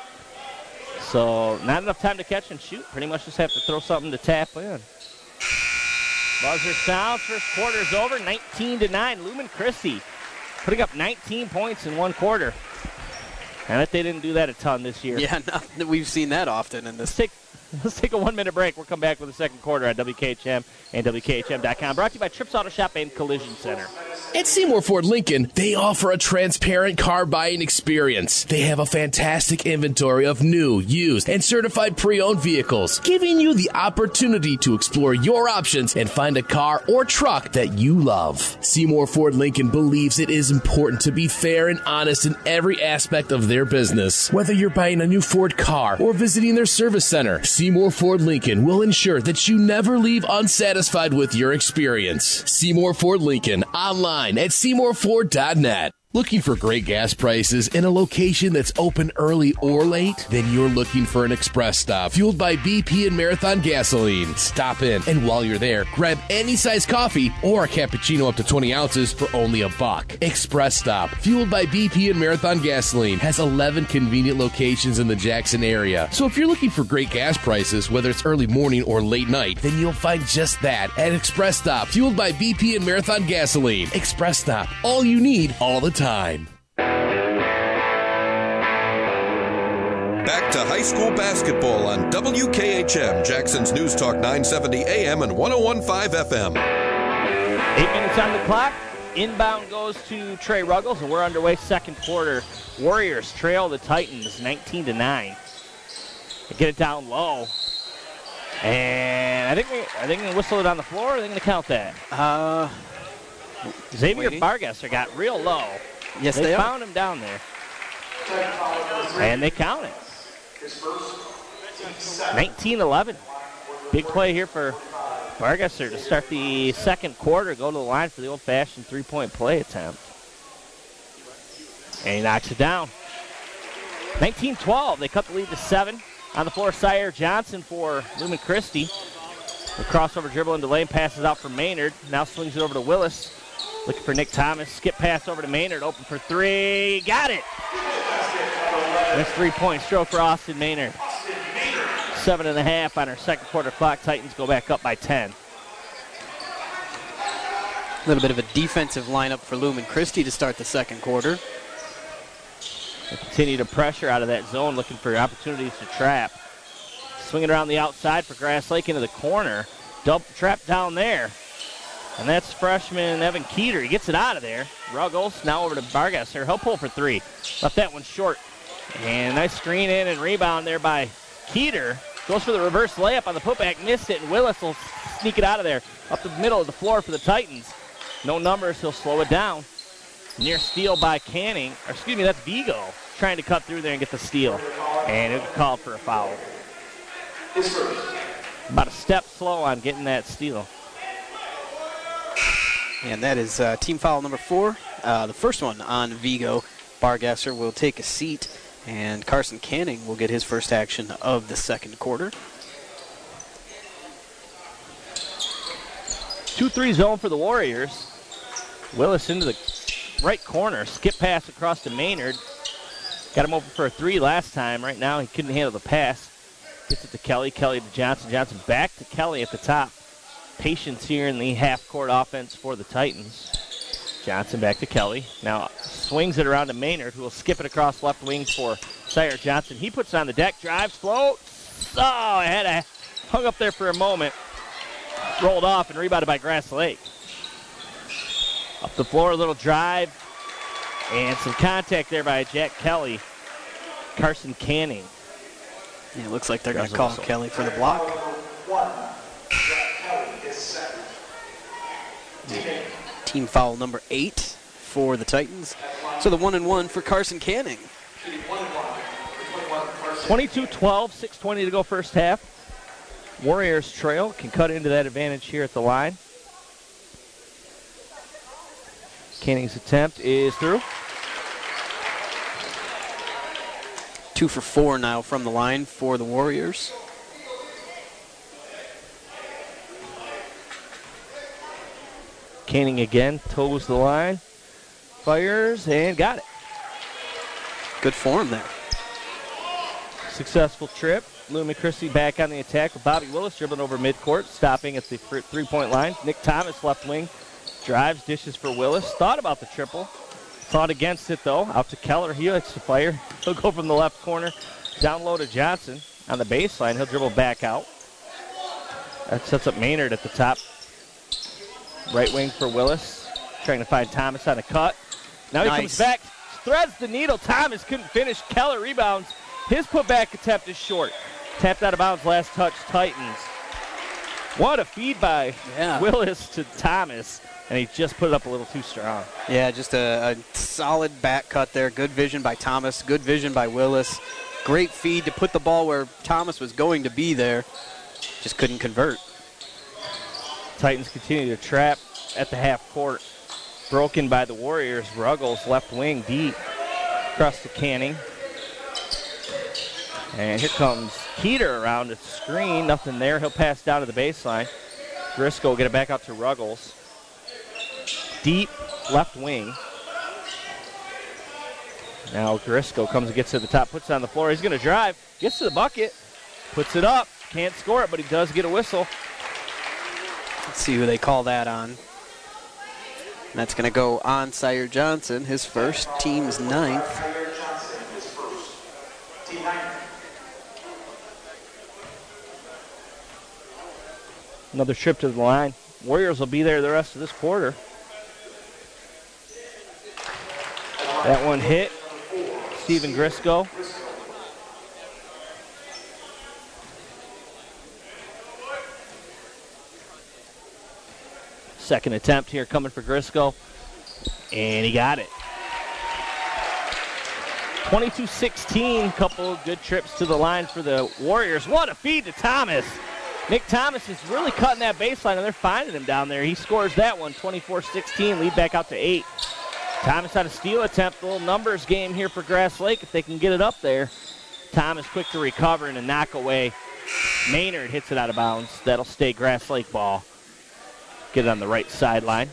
A: So not enough time to catch and shoot. Pretty much just have to throw something to tap in. Buzzer sounds. First quarter's over. nineteen to nine. Lumen Christi putting up nineteen points in one quarter. I bet they didn't do that a ton this year.
B: Yeah, no, we've seen that often in this.
A: Let's take, let's take a one-minute break. We'll come back with the second quarter at W K H M and W K H M dot com. Brought to you by Trips Auto Shop and Collision Center.
L: At Seymour Ford Lincoln, they offer a transparent car buying experience. They have a fantastic inventory of new, used, and certified pre-owned vehicles, giving you the opportunity to explore your options and find a car or truck that you love. Seymour Ford Lincoln believes it is important to be fair and honest in every aspect of their business. Whether you're buying a new Ford car or visiting their service center, Seymour Ford Lincoln will ensure that you never leave unsatisfied with your experience. Seymour Ford Lincoln, online at Seymour Ford dot net. Looking for great gas prices in a location that's open early or late? Then you're looking for an express stop fueled by B P and Marathon Gasoline. Stop in, and while you're there, grab any size coffee or a cappuccino up to twenty ounces for only a buck. Express Stop, fueled by B P and Marathon Gasoline, has eleven convenient locations in the Jackson area. So if you're looking for great gas prices, whether it's early morning or late night, then you'll find just that at Express Stop, fueled by B P and Marathon Gasoline. Express Stop, all you need, all the time.
M: Back to high school basketball on W K H M, Jackson's News Talk nine seventy A M and one oh one point five F M.
A: Eight minutes on the clock. Inbound goes to Trey Ruggles, and we're underway second quarter. Warriors trail the Titans nineteen to nine. They get it down low. And I think we, I think they whistle it on the floor, or are they going to count that?
B: Uh,
A: Xavier
B: waiting.
A: Bargesser got real low.
B: Yes,
A: they,
B: they are.
A: found him down there. And they count it. nineteen eleven. Big play here for Bargesser to start the second quarter, go to the line for the old-fashioned three-point play attempt. And he knocks it down. nineteen twelve, they cut the lead to seven. On the floor, Sire Johnson for Lumen Christi. The crossover dribble into lane, passes out for Maynard. Now swings it over to Willis. Looking for Nick Thomas. Skip pass over to Maynard. Open for three. Got it! That's three-point stroke for Austin Maynard. Seven and a half on our second quarter clock. Titans go back up by ten.
B: A little bit of a defensive lineup for Lumen Christi to start the second quarter.
A: They continue to pressure out of that zone, looking for opportunities to trap. Swinging around the outside for Grass Lake into the corner. Dump trap down there. And that's freshman Evan Keeter. He gets it out of there. Ruggles now over to Bargesser. He'll pull for three. Left that one short. And nice screen in and rebound there by Keeter. Goes for the reverse layup on the putback. Missed it, and Willis will sneak it out of there. Up the middle of the floor for the Titans. No numbers. He'll slow it down. Near steal by Canning. Or excuse me, that's Vigo trying to cut through there and get the steal. And it called for a foul. About a step slow on getting that steal.
B: And that is uh, team foul number four. Uh, the first one on Vigo. Bargesser will take a seat, and Carson Canning will get his first action of the second quarter.
A: two three zone for the Warriors. Willis into the right corner. Skip pass across to Maynard. Got him open for a three last time. Right now he couldn't handle the pass. Gets it to Kelly. Kelly to Johnson. Johnson back to Kelly at the top. Patience here in the half-court offense for the Titans. Johnson back to Kelly. Now swings it around to Maynard, who will skip it across left wing for Sire Johnson. He puts it on the deck, drives, floats. Oh, I had a hung up there for a moment. Rolled off and rebounded by Grass Lake. Up the floor, a little drive. And some contact there by Jack Kelly. Carson Canning.
B: Yeah, it looks like they're going to call Kelly for the block. Team foul number eight for the Titans. So the one and one for Carson Canning.
A: twenty-two twelve, six twenty to go first half. Warriors trail, can cut into that advantage here at the line. Canning's attempt is through.
B: Two for four now from the line for the Warriors.
A: Canning again, toes the line, fires, and got it.
B: Good form there.
A: Successful trip. Lumen Christie back on the attack with Bobby Willis dribbling over midcourt, stopping at the three-point line. Nick Thomas, left wing, drives, dishes for Willis. Thought about the triple. Thought against it, though. Out to Keller. He likes to fire. He'll go from the left corner. Down low to Johnson on the baseline. He'll dribble back out. That sets up Maynard at the top. Right wing for Willis. Trying to find Thomas on a cut. Now he
B: Nice.
A: comes back, threads the needle. Thomas couldn't finish. Keller rebounds. His putback attempt is short. Tapped out of bounds, last touch, Titans. What a feed by
B: Yeah.
A: Willis to Thomas, and he just put it up a little too strong.
B: Yeah, just a, a solid back cut there. Good vision by Thomas. Good vision by Willis. Great feed to put the ball where Thomas was going to be there. Just couldn't convert.
A: Titans continue to trap at the half court. Broken by the Warriors. Ruggles, left wing, deep. Across to Canning. And here comes Keeter around the screen. Nothing there. He'll pass down to the baseline. Driscoll will get it back out to Ruggles. Deep left wing. Now Driscoll comes and gets to the top, puts it on the floor. He's going to drive. Gets to the bucket. Puts it up. Can't score it, but he does get a whistle.
B: Let's see who they call that on. And that's going to go on Sire Johnson, his first, team's ninth.
A: Another trip to the line. Warriors will be there the rest of this quarter. That one hit. Steven Grisco. Second attempt here coming for Grisco. And he got it. twenty-two sixteen. Couple of good trips to the line for the Warriors. What a feed to Thomas. Nick Thomas is really cutting that baseline, and they're finding him down there. He scores that one, twenty-four sixteen, lead back out to eight. Thomas had a steal attempt, a little numbers game here for Grass Lake if they can get it up there. Thomas quick to recover and a knock away. Maynard hits it out of bounds. That'll stay Grass Lake ball. Get it on the right sideline.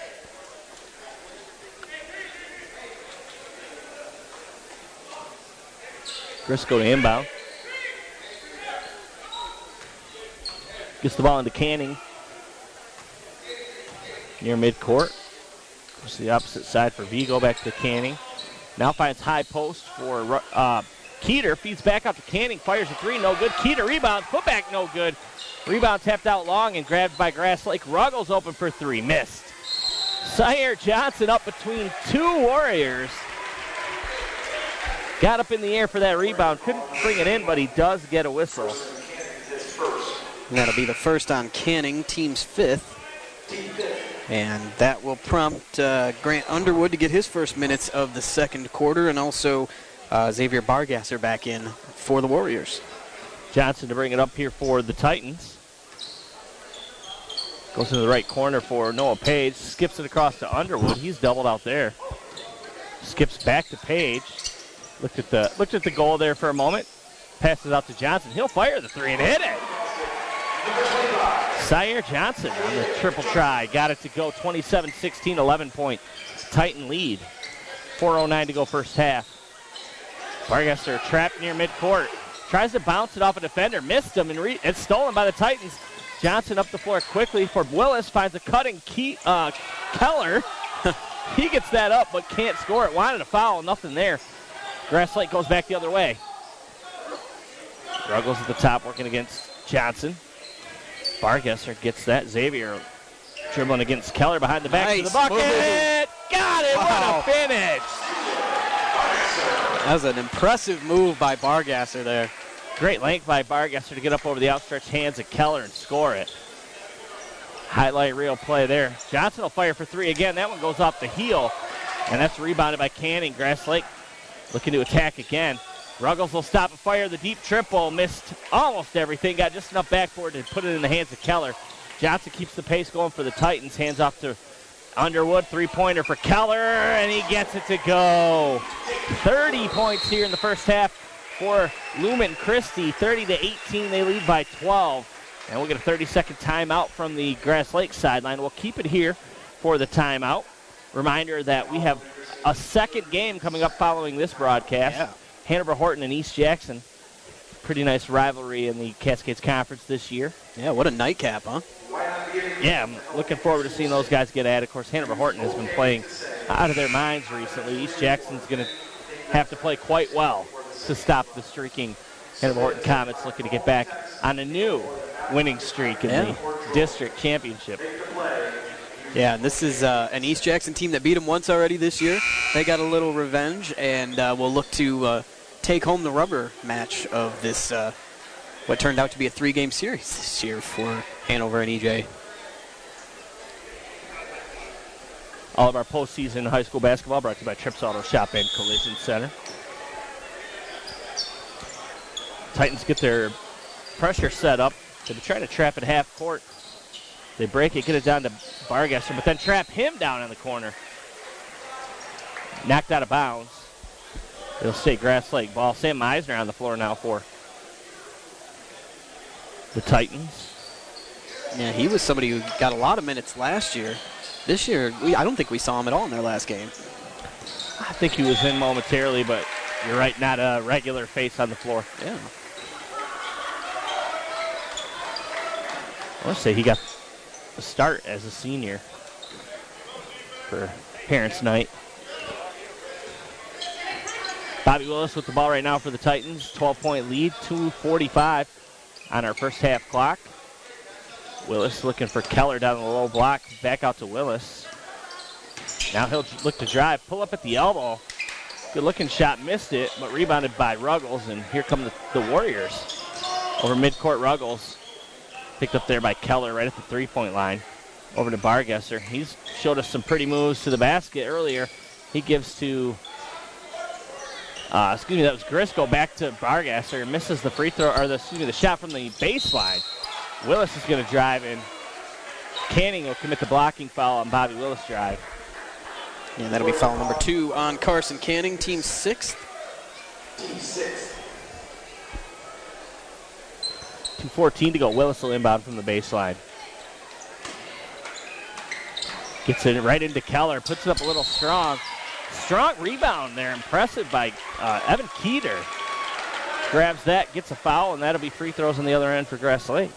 A: Grisco to inbound. Gets the ball into Canning. Near midcourt. Goes to the opposite side for Vigo, back to Canning. Now finds high post for uh, Keeter. Feeds back out to Canning. Fires a three, no good. Keeter rebounds. Putback, no good. Rebound tapped out long and grabbed by Grass Lake. Ruggles open for three. Missed. Sire Johnson up between two Warriors. Got up in the air for that rebound. Couldn't bring it in, but he does get a whistle.
B: And that'll be the first on Canning, team's fifth. And that will prompt uh, Grant Underwood to get his first minutes of the second quarter, and also uh, Xavier Bargasser back in for the Warriors.
A: Johnson to bring it up here for the Titans. Goes to the right corner for Noah Page. Skips it across to Underwood. He's doubled out there. Skips back to Page. Looked at the looked at the goal there for a moment. Passes out to Johnson. He'll fire the three and hit it. Sire Johnson on the triple try. Got it to go. twenty-seven sixteen, eleven-point Titan lead. four oh nine to go first half. Bargasser trapped near midcourt. Tries to bounce it off a defender. Missed him, and re- it's stolen by the Titans. Johnson up the floor quickly for Willis. Finds a cutting key, uh, Keller. He gets that up, but can't score it. Wanted a foul. Nothing there. Grass Lake goes back the other way. Ruggles at the top working against Johnson. Bargasser gets that. Xavier dribbling against Keller behind the back
B: nice.
A: to the bucket. Move. Got it.
B: Wow.
A: What a finish.
B: That was an impressive move by Bargasser there.
A: Great length by Bargasser to get up over the outstretched hands of Keller and score it. Highlight reel play there. Johnson will fire for three again. That one goes off the heel, and that's rebounded by Canning. Grass Lake looking to attack again. Ruggles will stop and fire the deep triple. Missed almost everything. Got just enough backboard to put it in the hands of Keller. Johnson keeps the pace going for the Titans. Hands off to Underwood. Three-pointer for Keller, and he gets it to go. thirty points here in the first half for Lumen Christie. thirty to eighteen, they lead by twelve. And we'll get a thirty-second timeout from the Grass Lake sideline. We'll keep it here for the timeout. Reminder that we have a second game coming up following this broadcast.
B: Yeah.
A: Hanover Horton and East Jackson. Pretty nice rivalry in the Cascades Conference this year.
B: Yeah, what a nightcap, huh?
A: Yeah, I'm looking forward to seeing those guys get at it. Of course, Hanover Horton has been playing out of their minds recently. East Jackson's going to have to play quite well to stop the streaking Hanover Horton Comets, looking to get back on a new winning streak in
B: Yeah.
A: the district championship.
B: Yeah, this is uh, an East Jackson team that beat them once already this year. They got a little revenge, and uh, will look to uh, take home the rubber match of this, uh, what turned out to be a three-game series this year for Hanover and E J.
A: All of our postseason high school basketball brought to you by Trips Auto Shop and Collision Center. Titans get their pressure set up. They've been trying to trap at half court. They break it, get it down to Bargesser, but then trap him down in the corner. Knocked out of bounds. It'll stay Grass Lake ball. Sam Meisner on the floor now for the Titans.
B: Yeah, he was somebody who got a lot of minutes last year. This year, we, I don't think we saw him at all in their last game.
A: I think he was in momentarily, but you're right, not a regular face on the floor.
B: Yeah.
A: I want to say he got a start as a senior for Parents' Night. Bobby Willis with the ball right now for the Titans. twelve-point lead, two forty-five on our first half clock. Willis looking for Keller down the low block. Back out to Willis. Now he'll look to drive. Pull up at the elbow. Good looking shot. Missed it, but rebounded by Ruggles. And here come the, the Warriors. Over midcourt, Ruggles. Picked up there by Keller right at the three-point line. Over to Bargesser. He's showed us some pretty moves to the basket earlier. He gives to, uh, excuse me, that was Grisco back to Bargesser. Misses the free throw, or the, excuse me, the shot from the baseline. Willis is going to drive in. Canning will commit the blocking foul on Bobby Willis' drive.
B: Yeah, that'll be foul number two on Carson Canning, team sixth.
R: Team sixth.
A: two fourteen to go. Willis will inbound from the baseline. Gets it right into Keller. Puts it up a little strong. Strong rebound there. Impressive by uh, Evan Keeter. Grabs that, gets a foul, and that'll be free throws on the other end for Grass Lake.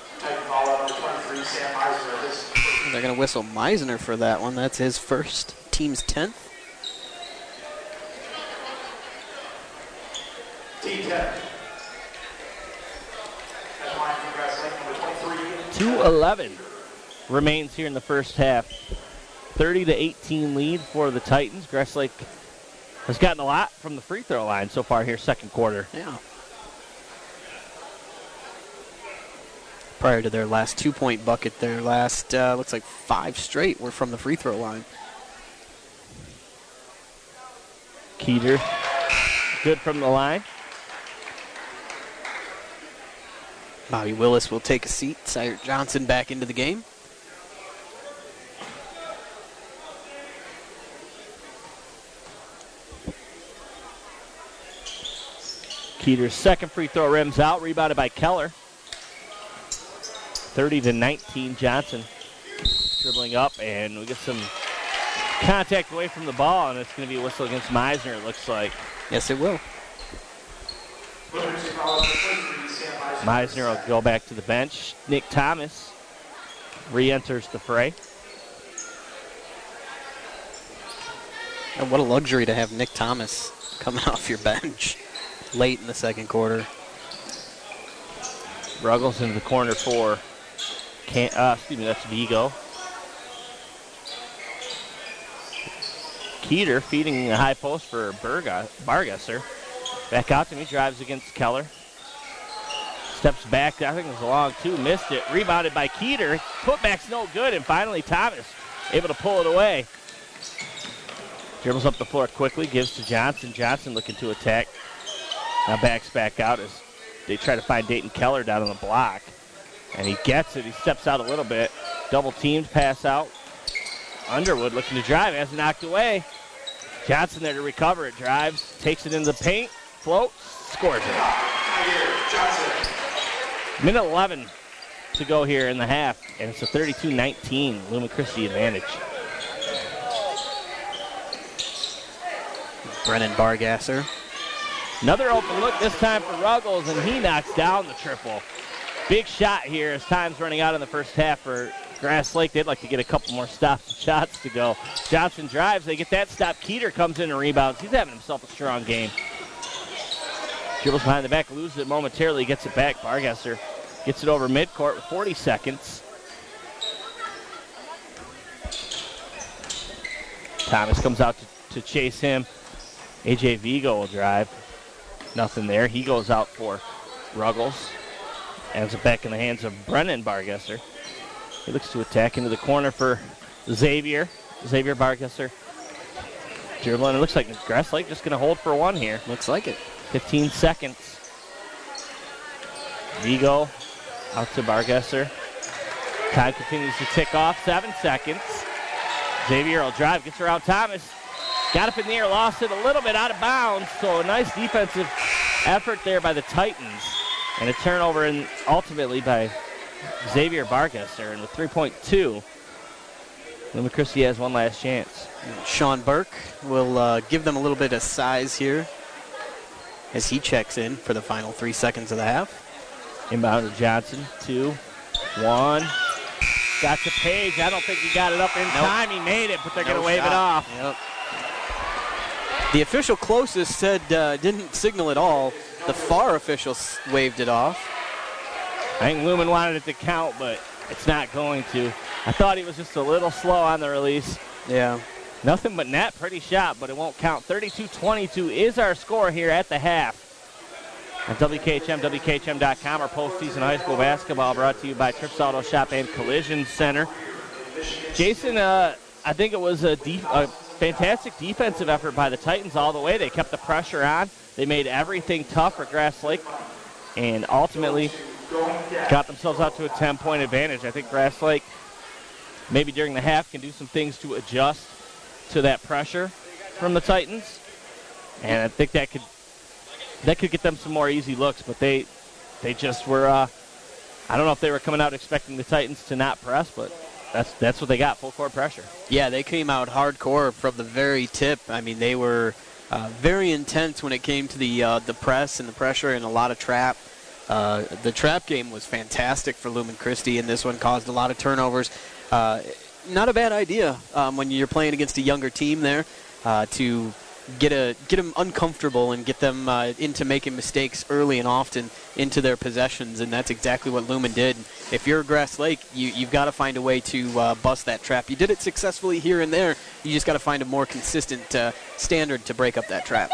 B: They're going to whistle Meisner for that one. That's his first. Team's tenth.
R: Team ten.
A: two eleven remains here in the first half. thirty to eighteen lead for the Titans. Grass Lake has gotten a lot from the free throw line so far here, second quarter.
B: Yeah. Prior to their last two-point bucket, their last, uh, looks like five straight were from the free throw line.
A: Keeter, good from the line.
B: Bobby Willis will take a seat. Sire Johnson back into the game.
A: Keeter's second free throw rims out, rebounded by Keller. thirty to nineteen, Johnson dribbling up, and we get some contact away from the ball, and it's going to be a whistle against Meisner, it looks like.
B: Yes, it will.
A: Meisner will go back to the bench. Nick Thomas re-enters the fray.
B: And what a luxury to have Nick Thomas coming off your bench late in the second quarter.
A: Ruggles into the corner for, Can uh, excuse me, that's Vigo. Keeter feeding the high post for Berga, Bargesser. Back out to him, he drives against Keller. Steps back, I think it was a long two, missed it. Rebounded by Keeter. Putback's no good, and finally Thomas able to pull it away. Dribbles up the floor quickly, gives to Johnson. Johnson looking to attack. Now backs back out as they try to find Dayton Keller down on the block. And he gets it. He steps out a little bit. Double teamed, pass out. Underwood looking to drive. Has it knocked away. Johnson there to recover it. Drives, takes it into the paint, floats, scores it. Minute eleven to go here in the half, and it's a thirty-two nineteen Lumen Christi advantage.
B: Brennan Bargasser.
A: Another open look this time for Ruggles, and he knocks down the triple. Big shot here as time's running out in the first half for Grass Lake. They'd like to get a couple more stops and shots to go. Johnson drives. They get that stop. Keeter comes in and rebounds. He's having himself a strong game. Dribbles behind the back, loses it momentarily, gets it back. Bargesser gets it over midcourt with forty seconds. Thomas comes out to, to chase him. A J Vigo will drive. Nothing there. He goes out for Ruggles. Ends it back in the hands of Brennan Bargesser. He looks to attack into the corner for Xavier. Xavier Bargesser dribbling. It looks like Grass Lake just going to hold for one here.
B: Looks like it.
A: fifteen seconds. Vigo out to Bargesser. Time continues to tick off. Seven seconds. Xavier will drive, gets around Thomas. Got up in the air, lost it a little bit out of bounds. So a nice defensive effort there by the Titans. And a turnover and ultimately by Xavier Bargesser. And with three point two, Lumen Christi has one last chance.
B: Sean Burke will uh, give them a little bit of size here as he checks in for the final three seconds of the half.
A: Inbound to Johnson. Two, one. Got to Page. I don't think he got it up in nope. time. He made it, but they're no going to wave
B: shot.
A: it off.
B: Yep. The official closest said uh, didn't signal at all. The far official waved it off.
A: I think Lumen wanted it to count, but it's not going to. I thought he was just a little slow on the release.
B: Yeah.
A: Nothing but net, pretty shot, but it won't count. thirty-two twenty-two is our score here at the half. On W K H M, W K H M dot com, our postseason high school basketball brought to you by Trips Auto Shop and Collision Center. Jason, uh, I think it was a, def- a fantastic defensive effort by the Titans all the way. They kept the pressure on. They made everything tough for Grass Lake and ultimately got themselves out to a ten-point advantage. I think Grass Lake maybe during the half can do some things to adjust to that pressure from the Titans. And I think that could that could get them some more easy looks, but they they just were, uh, I don't know if they were coming out expecting the Titans to not press, but that's that's what they got, full court pressure.
B: Yeah, they came out hardcore from the very tip. I mean, they were uh, very intense when it came to the uh, the press and the pressure and a lot of trap. Uh, the trap game was fantastic for Lumen Christi, and this one caused a lot of turnovers. Uh, not a bad idea um, when you're playing against a younger team there uh, to get a get them uncomfortable and get them uh, into making mistakes early and often into their possessions, and that's exactly what Lumen did. If you're Grass Lake, you, you've got to find a way to uh, bust that trap. You did it successfully here and there. You just got to find a more consistent uh, standard to break up that trap.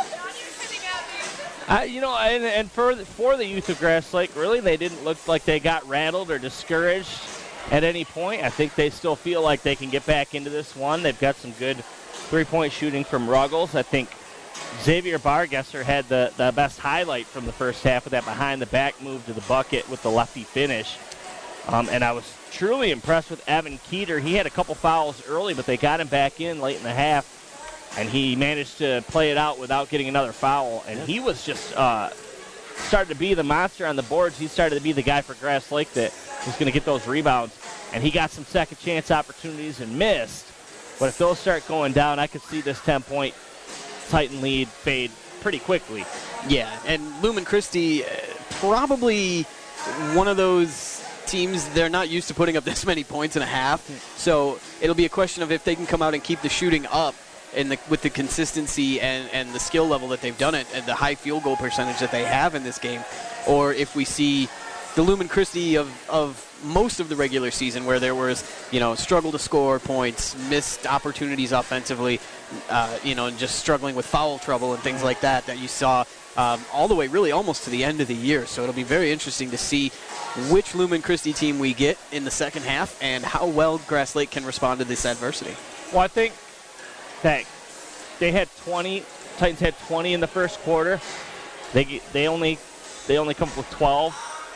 A: Uh, you know, and, and for, the, for the youth of Grass Lake, really, they didn't look like they got rattled or discouraged at any point. I think they still feel like they can get back into this one. They've got some good three-point shooting from Ruggles. I think Xavier Bargesser had the, the best highlight from the first half with that behind-the-back move to the bucket with the lefty finish. Um, and I was truly impressed with Evan Keeter. He had a couple fouls early, but they got him back in late in the half. And he managed to play it out without getting another foul. And he was just uh, starting to be the monster on the boards. He started to be the guy for Grass Lake that was going to get those rebounds. And he got some second chance opportunities and missed. But if those start going down, I could see this ten-point Titan lead fade pretty quickly.
B: Yeah, and Lumen Christi, uh, probably one of those teams, they're not used to putting up this many points in a half. So it'll be a question of if they can come out and keep the shooting up. And the, with the consistency and, and the skill level that they've done it and the high field goal percentage that they have in this game, or if we see the Lumen Christi of, of most of the regular season where there was, you know, struggle to score points, missed opportunities offensively, uh, you know, and just struggling with foul trouble and things like that that you saw um, all the way really almost to the end of the year. So it'll be very interesting to see which Lumen Christi team we get in the second half and how well Grass Lake can respond to this adversity.
A: Well, I think that they had twenty. Titans had twenty in the first quarter. They they only they only come up with twelve,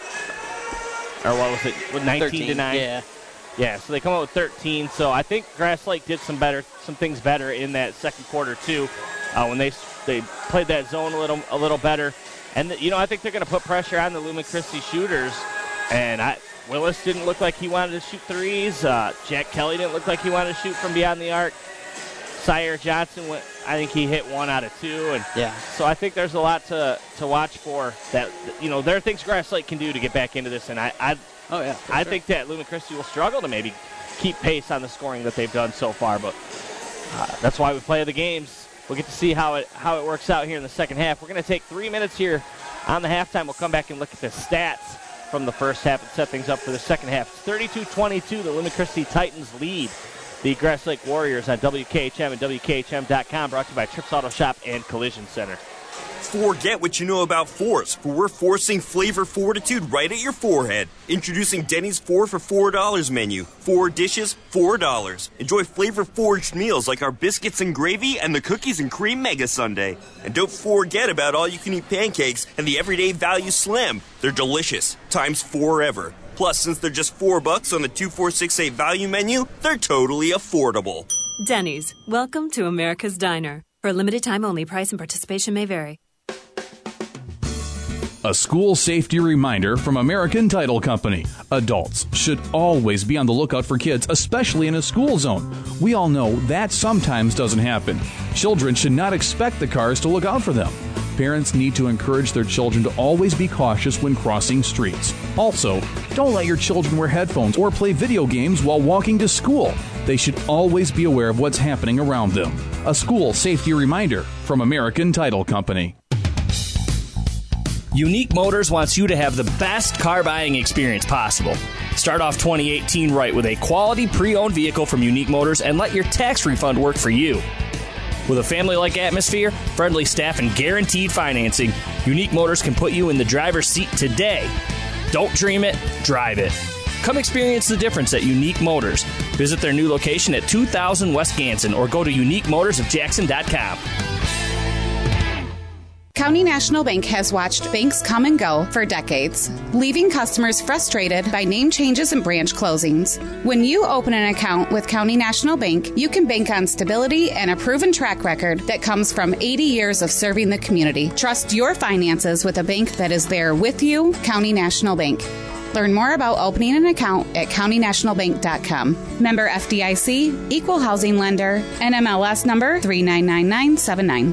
A: or what was it? With nineteen
B: thirteen,
A: to nine.
B: Yeah,
A: yeah. So they come up with thirteen. So I think Grass Lake did some better, some things better in that second quarter too, uh, when they they played that zone a little a little better. And the, you know I think they're going to put pressure on the Lumen Christi shooters. And I, Willis didn't look like he wanted to shoot threes. Uh, Jack Kelly didn't look like he wanted to shoot from beyond the arc. Sire Johnson, went, I think he hit one out of two. And
B: yeah.
A: So I think there's a lot to, to watch for. That, you know, there are things Grass Lake can do to get back into this. And I I,
B: oh, yeah,
A: I
B: sure.
A: think that Lumen Christi will struggle to maybe keep pace on the scoring that they've done so far. But uh, that's why we play the games. We'll get to see how it how it works out here in the second half. We're going to take three minutes here on the halftime. We'll come back and look at the stats from the first half and set things up for the second half. It's thirty-two twenty-two, the Lumen Christi Titans lead the Grass Lake Warriors on W K H M and W K H M dot com, brought to you by Trips Auto Shop and Collision Center.
S: Forget what you know about fours, for we're forcing flavor fortitude right at your forehead. Introducing Denny's four for four dollars menu. Four dishes, four dollars. Enjoy flavor-forged meals like our biscuits and gravy and the cookies and cream mega sundae. And don't forget about all-you-can-eat pancakes and the everyday value slim. They're delicious, times four ever. Plus, since they're just four bucks on the two four six eight value menu, they're totally affordable.
T: Denny's, welcome to America's Diner. For a limited time only, price and participation may vary.
E: A school safety reminder from American Title Company. Adults should always be on the lookout for kids, especially in a school zone. We all know that sometimes doesn't happen. Children should not expect the cars to look out for them. Parents need to encourage their children to always be cautious when crossing streets. Also, don't let your children wear headphones or play video games while walking to school. They should always be aware of what's happening around them. A school safety reminder from American Title Company.
C: Unique Motors wants you to have the best car buying experience possible. Start off twenty eighteen right with a quality pre-owned vehicle from Unique Motors and let your tax refund work for you. With a family-like atmosphere, friendly staff, and guaranteed financing, Unique Motors can put you in the driver's seat today. Don't dream it, drive it. Come experience the difference at Unique Motors. Visit their new location at two thousand West Ganson or go to unique motors of jackson dot com.
K: County National Bank has watched banks come and go for decades, leaving customers frustrated by name changes and branch closings. When you open an account with County National Bank, you can bank on stability and a proven track record that comes from eighty years of serving the community. Trust your finances with a bank that is there with you, County National Bank. Learn more about opening an account at county national bank dot com. Member F D I C, Equal Housing Lender, N M L S number three nine nine nine seven nine.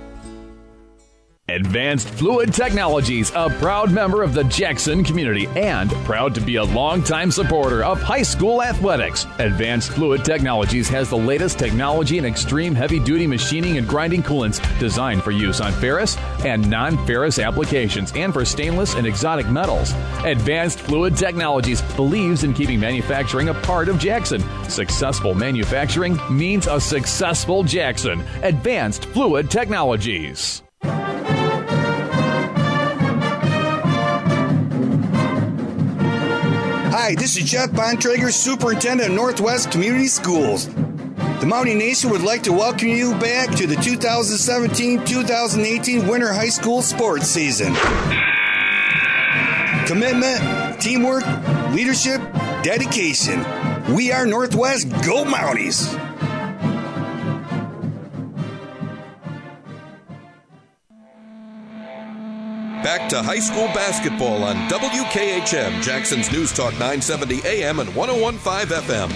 E: Advanced Fluid Technologies, a proud member of the Jackson community and proud to be a longtime supporter of high school athletics. Advanced Fluid Technologies has the latest technology in extreme heavy-duty machining and grinding coolants designed for use on ferrous and non-ferrous applications and for stainless and exotic metals. Advanced Fluid Technologies believes in keeping manufacturing a part of Jackson. Successful manufacturing means a successful Jackson. Advanced Fluid Technologies.
H: Hi, this is Jeff Bontrager, Superintendent of Northwest Community Schools. The Mountie Nation would like to welcome you back to the two thousand seventeen two thousand eighteen Winter High School Sports Season. Commitment, teamwork, leadership, dedication. We are Northwest. Go Mounties!
M: Back to high school basketball on W K H M, Jackson's News Talk nine seventy A M and one oh one point five F M.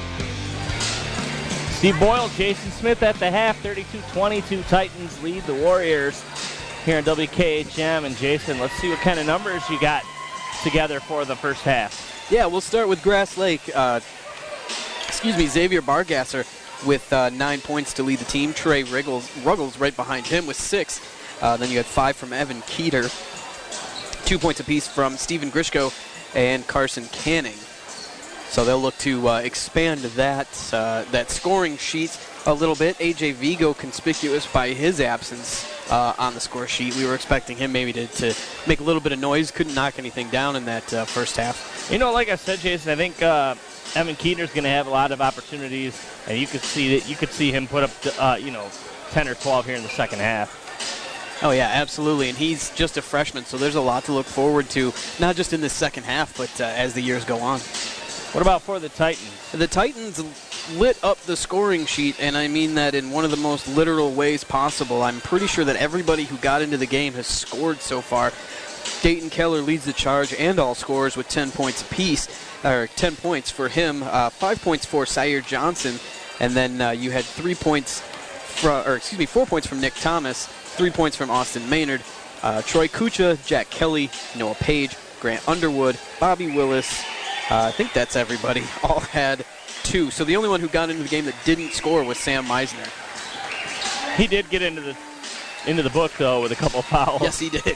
A: Steve Boyle, Jason Smith at the half, thirty-two twenty-two. Titans lead the Warriors here in W K H M. And Jason, let's see what kind of numbers you got together for the first half.
B: Yeah, we'll start with Grass Lake. Uh, excuse me, Xavier Bargasser with uh, nine points to lead the team. Trey Ruggles, Ruggles right behind him with six. Uh, then you had five from Evan Keeter, two points apiece from Stephen Grishko and Carson Canning. So they'll look to uh, expand that uh, that scoring sheet a little bit. A J Vigo conspicuous by his absence uh, on the score sheet. We were expecting him maybe to, to make a little bit of noise. Couldn't knock anything down in that uh, first half.
A: You know, like I said, Jason, I think uh, Evan Keeter's going to have a lot of opportunities, and you could see that you could see him put up, uh, you know, ten or twelve here in the second half.
B: Oh, yeah, absolutely. And he's just a freshman, so there's a lot to look forward to, not just in the second half, but uh, as the years go on.
A: What about for the Titans?
B: The Titans lit up the scoring sheet, and I mean that in one of the most literal ways possible. I'm pretty sure that everybody who got into the game has scored so far. Dayton Keller leads the charge and all scorers with ten points apiece, or ten points for him, uh, five points for Sire Johnson, And then uh, you had three points, from, or excuse me, four points from Nick Thomas, three points from Austin Maynard, uh, Troy Kucha, Jack Kelly, Noah Page, Grant Underwood, Bobby Willis. Uh, I think that's everybody. All had two. So the only one who got into the game that didn't score was Sam Meisner.
A: He did get into the into the book, though, with a couple fouls.
B: Yes, he did.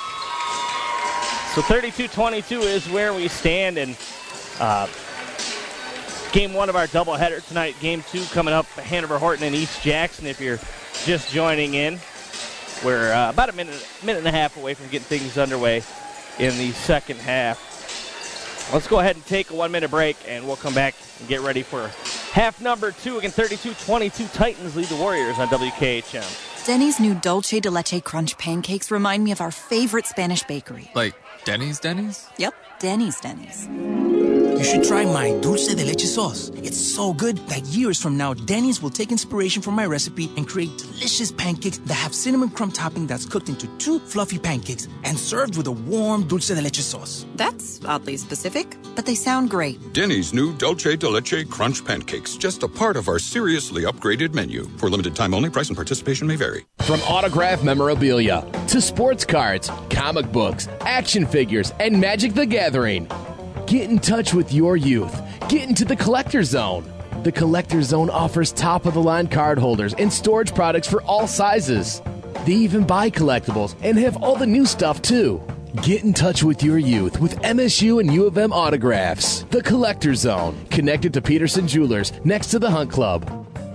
A: So thirty-two twenty-two is where we stand, and uh, game one of our doubleheader tonight. Game two coming up, Hanover Horton and East Jackson. If you're just joining in, we're uh, about a minute, minute and a half away from getting things underway in the second half. Let's go ahead and take a one-minute break, and we'll come back and get ready for half number two. Again, thirty-two twenty-two, Titans lead the Warriors on W K H M.
D: Denny's new Dolce de Leche Crunch pancakes remind me of our favorite Spanish bakery.
U: Like Denny's Denny's?
D: Yep, Denny's Denny's.
F: You should try my dulce de leche sauce. It's so good that years from now, Denny's will take inspiration from my recipe and create delicious pancakes that have cinnamon crumb topping that's cooked into two fluffy pancakes and served with a warm dulce de leche sauce.
D: That's oddly specific, but they sound great.
G: Denny's new Dolce de Leche Crunch Pancakes, just a part of our seriously upgraded menu. For limited time only, price and participation may vary.
L: From autograph memorabilia to sports cards, comic books, action figures, and Magic the Gathering. Get in touch with your youth. Get into the Collector Zone. The Collector Zone offers top-of-the-line card holders and storage products for all sizes. They even buy collectibles and have all the new stuff, too. Get in touch with your youth with M S U and U of M autographs. The Collector Zone, connected to Peterson Jewelers, next to the Hunt Club.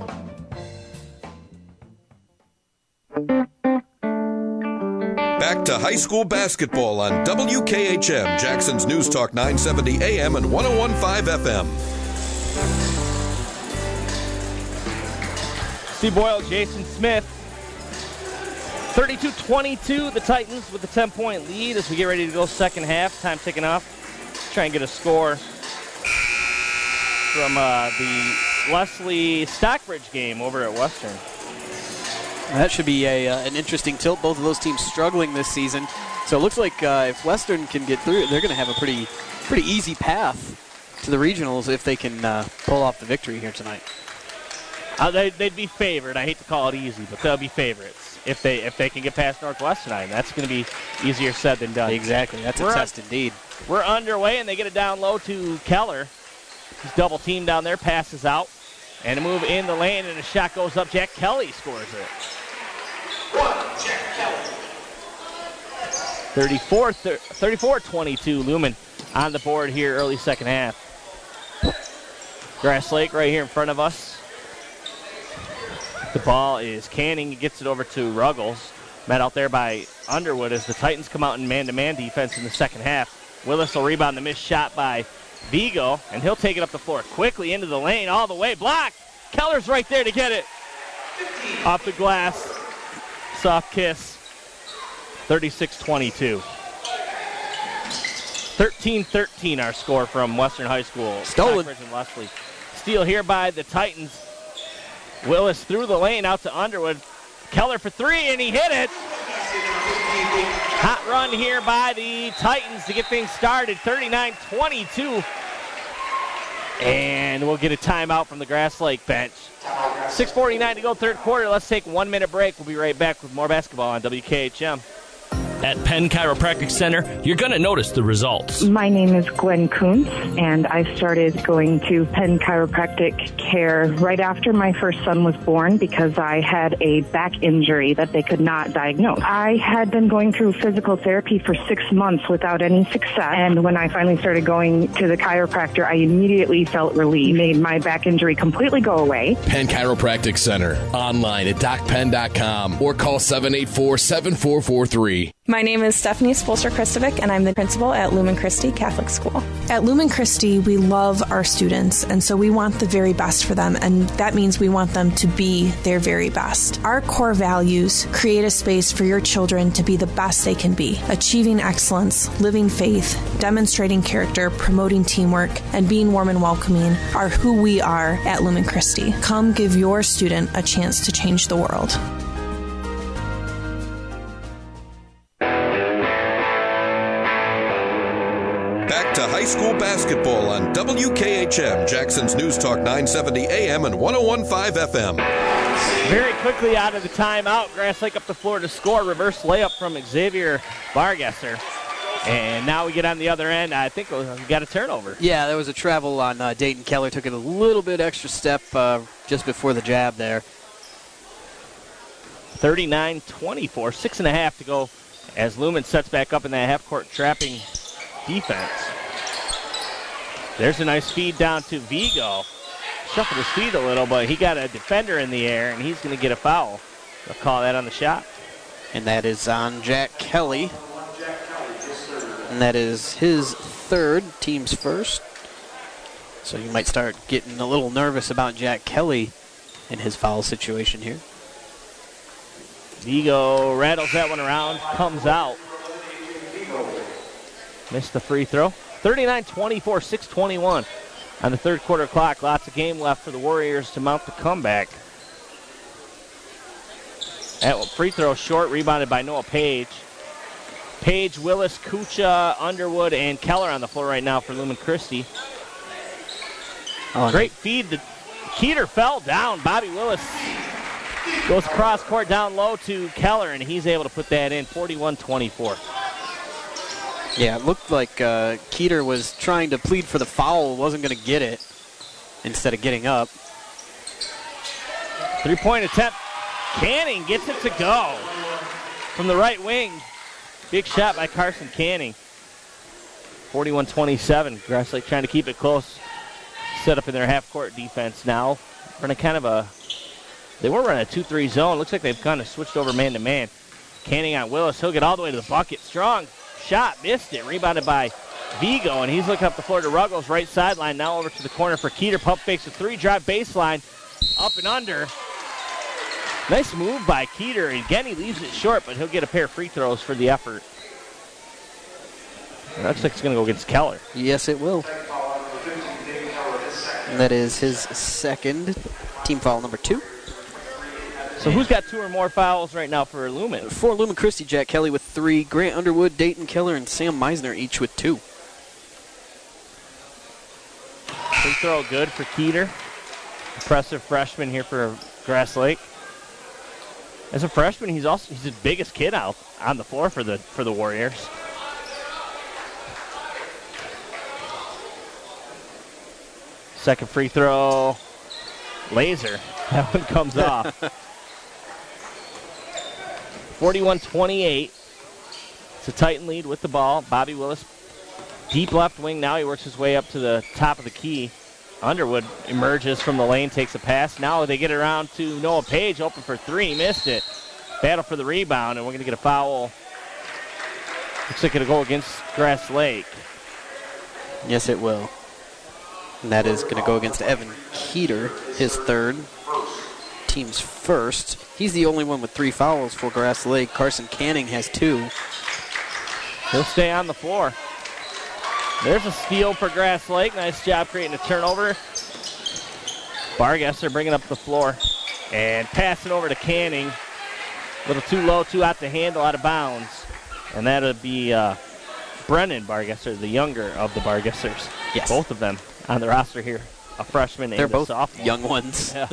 M: Back to high school basketball on W K H M, Jackson's News Talk nine seventy A M and one oh one point five F M.
A: Steve Boyle, Jason Smith. thirty-two twenty-two, the Titans with a ten-point lead as we get ready to go second half. Time ticking off. Try and get a score from uh, the Leslie Stockbridge game over at Western.
B: That should be a, uh, an interesting tilt. Both of those teams struggling this season. So it looks like uh, if Western can get through it, they're going to have a pretty pretty easy path to the regionals if they can uh, pull off the victory here tonight.
A: Uh, they, they'd be favored. I hate to call it easy, but they'll be favorites if they if they can get past Northwestern tonight. That's going to be easier said than done.
B: Exactly. That's
A: we're
B: a test indeed.
A: We're underway, and they get it down low to Keller. He's double teamed down there, passes out, and a move in the lane, and a shot goes up. Jack Kelly scores it. thirty-four twenty-two, Lumen on the board here early second half. Grass Lake right here in front of us. The ball is Canning. He gets it over to Ruggles. Met out there by Underwood as the Titans come out in man-to-man defense in the second half. Willis will rebound the missed shot by Vigo, and he'll take it up the floor quickly into the lane all the way. Blocked. Keller's right there to get it. Off the glass. Soft kiss. thirty-six twenty-two. thirteen thirteen our score from Western High School.
B: Stolen.
A: And Leslie. Steal here by the Titans. Willis through the lane out to Underwood. Keller for three, and he hit it. Hot run here by the Titans to get things started. thirty-nine twenty-two. And we'll get a timeout from the Grass Lake bench. six forty-nine to go, third quarter. Let's take a one-minute break. We'll be right back with more basketball on W K H M.
C: At Penn Chiropractic Center, you're going to notice the results.
P: My name is Gwen Kuntz, and I started going to Penn Chiropractic Care right after my first son was born because I had a back injury that they could not diagnose. I had been going through physical therapy for six months without any success, and when I finally started going to the chiropractor, I immediately felt relief. Made my back injury completely go away.
L: Penn Chiropractic Center, online at doc penn dot com or call seven eight four, seven four four three.
V: My name is Stephanie Spolster-Kristovic, and I'm the principal at Lumen Christi Catholic School. At Lumen Christi, we love our students, and so we want the very best for them, and that means we want them to be their very best. Our core values create a space for your children to be the best they can be, achieving excellence, living faith, demonstrating character, promoting teamwork, and being warm and welcoming are who we are at Lumen Christi. Come give your student a chance to change the world.
M: Back to high school basketball on W K H M, Jackson's News Talk nine seventy A M and one oh one point five F M.
A: Very quickly out of the timeout, Grass Lake up the floor to score. Reverse layup from Xavier Bargesser. And now we get on the other end. I think we got a turnover.
B: Yeah, there was a travel on uh, Dayton Keller. Took it a little bit extra step uh, just before the jab there.
A: thirty-nine twenty-four, six and a half to go as Lumen sets back up in that half-court trapping defense. There's a nice feed down to Vigo. Shuffled his feet a little, but he got a defender in the air, and he's going to get a foul. They'll call that on the shot.
B: And that is on Jack Kelly. And that is his third, team's first. So you might start getting a little nervous about Jack Kelly in his foul situation here.
A: Vigo rattles that one around, comes out. Missed the free throw. thirty-nine twenty-four, six twenty-one on the third quarter clock. Lots of game left for the Warriors to mount the comeback. That free throw short, rebounded by Noah Page. Page, Willis, Kucha, Underwood, and Keller on the floor right now for Lumen Christi. Oh, great feed. The Keeter fell down. Bobby Willis goes cross court down low to Keller, and he's able to put that in. forty-one twenty-four.
B: Yeah, it looked like uh, Keeter was trying to plead for the foul, wasn't going to get it instead of getting up.
A: Three-point attempt. Canning gets it to go from the right wing. Big shot by Carson Canning. forty-one twenty-seven. Grass Lake trying to keep it close. Set up in their half-court defense now. Running kind of a, they were running a two three zone. Looks like they've kind of switched over man-to-man. Canning on Willis. He'll get all the way to the bucket. Strong shot. Missed it. Rebounded by Vigo, and he's looking up the floor to Ruggles. Right sideline. Now over to the corner for Keeter. Pump fakes a three-drive baseline. Up and under. Nice move by Keeter. Again, he leaves it short, but he'll get a pair of free throws for the effort. It looks like it's going to go against Keller.
B: Yes, it will. And that is his second, team foul number two.
A: So who's got two or more fouls right now for Lumen?
B: For Lumen Christi, Jack Kelly with three, Grant Underwood, Dayton Keller, and Sam Meisner each with two.
A: Free throw good for Keeter. Impressive freshman here for Grass Lake. As a freshman, he's also he's the biggest kid out on the floor for the for the Warriors. Second free throw, laser. That one comes off. forty-one twenty-eight. It's a Titan lead with the ball. Bobby Willis, deep left wing. Now he works his way up to the top of the key. Underwood emerges from the lane, takes a pass. Now they get it around to Noah Page, open for three, missed it. Battle for the rebound, and we're going to get a foul. Looks like it'll go against Grass Lake.
B: Yes, it will. And that is going to go against Evan Keeter, his third, team's first. He's the only one with three fouls for Grass Lake. Carson Canning has two.
A: He'll stay on the floor. There's a steal for Grass Lake. Nice job creating a turnover. Bargesser bringing up the floor and passing over to Canning. A little too low, too out to handle, out of bounds. And that'll be uh, Brennan Bargesser, the younger of the Bargessers.
B: Yes.
A: Both of them on the roster here. A freshman
B: They're
A: and
B: both
A: a sophomore.
B: young ones.
A: Yeah.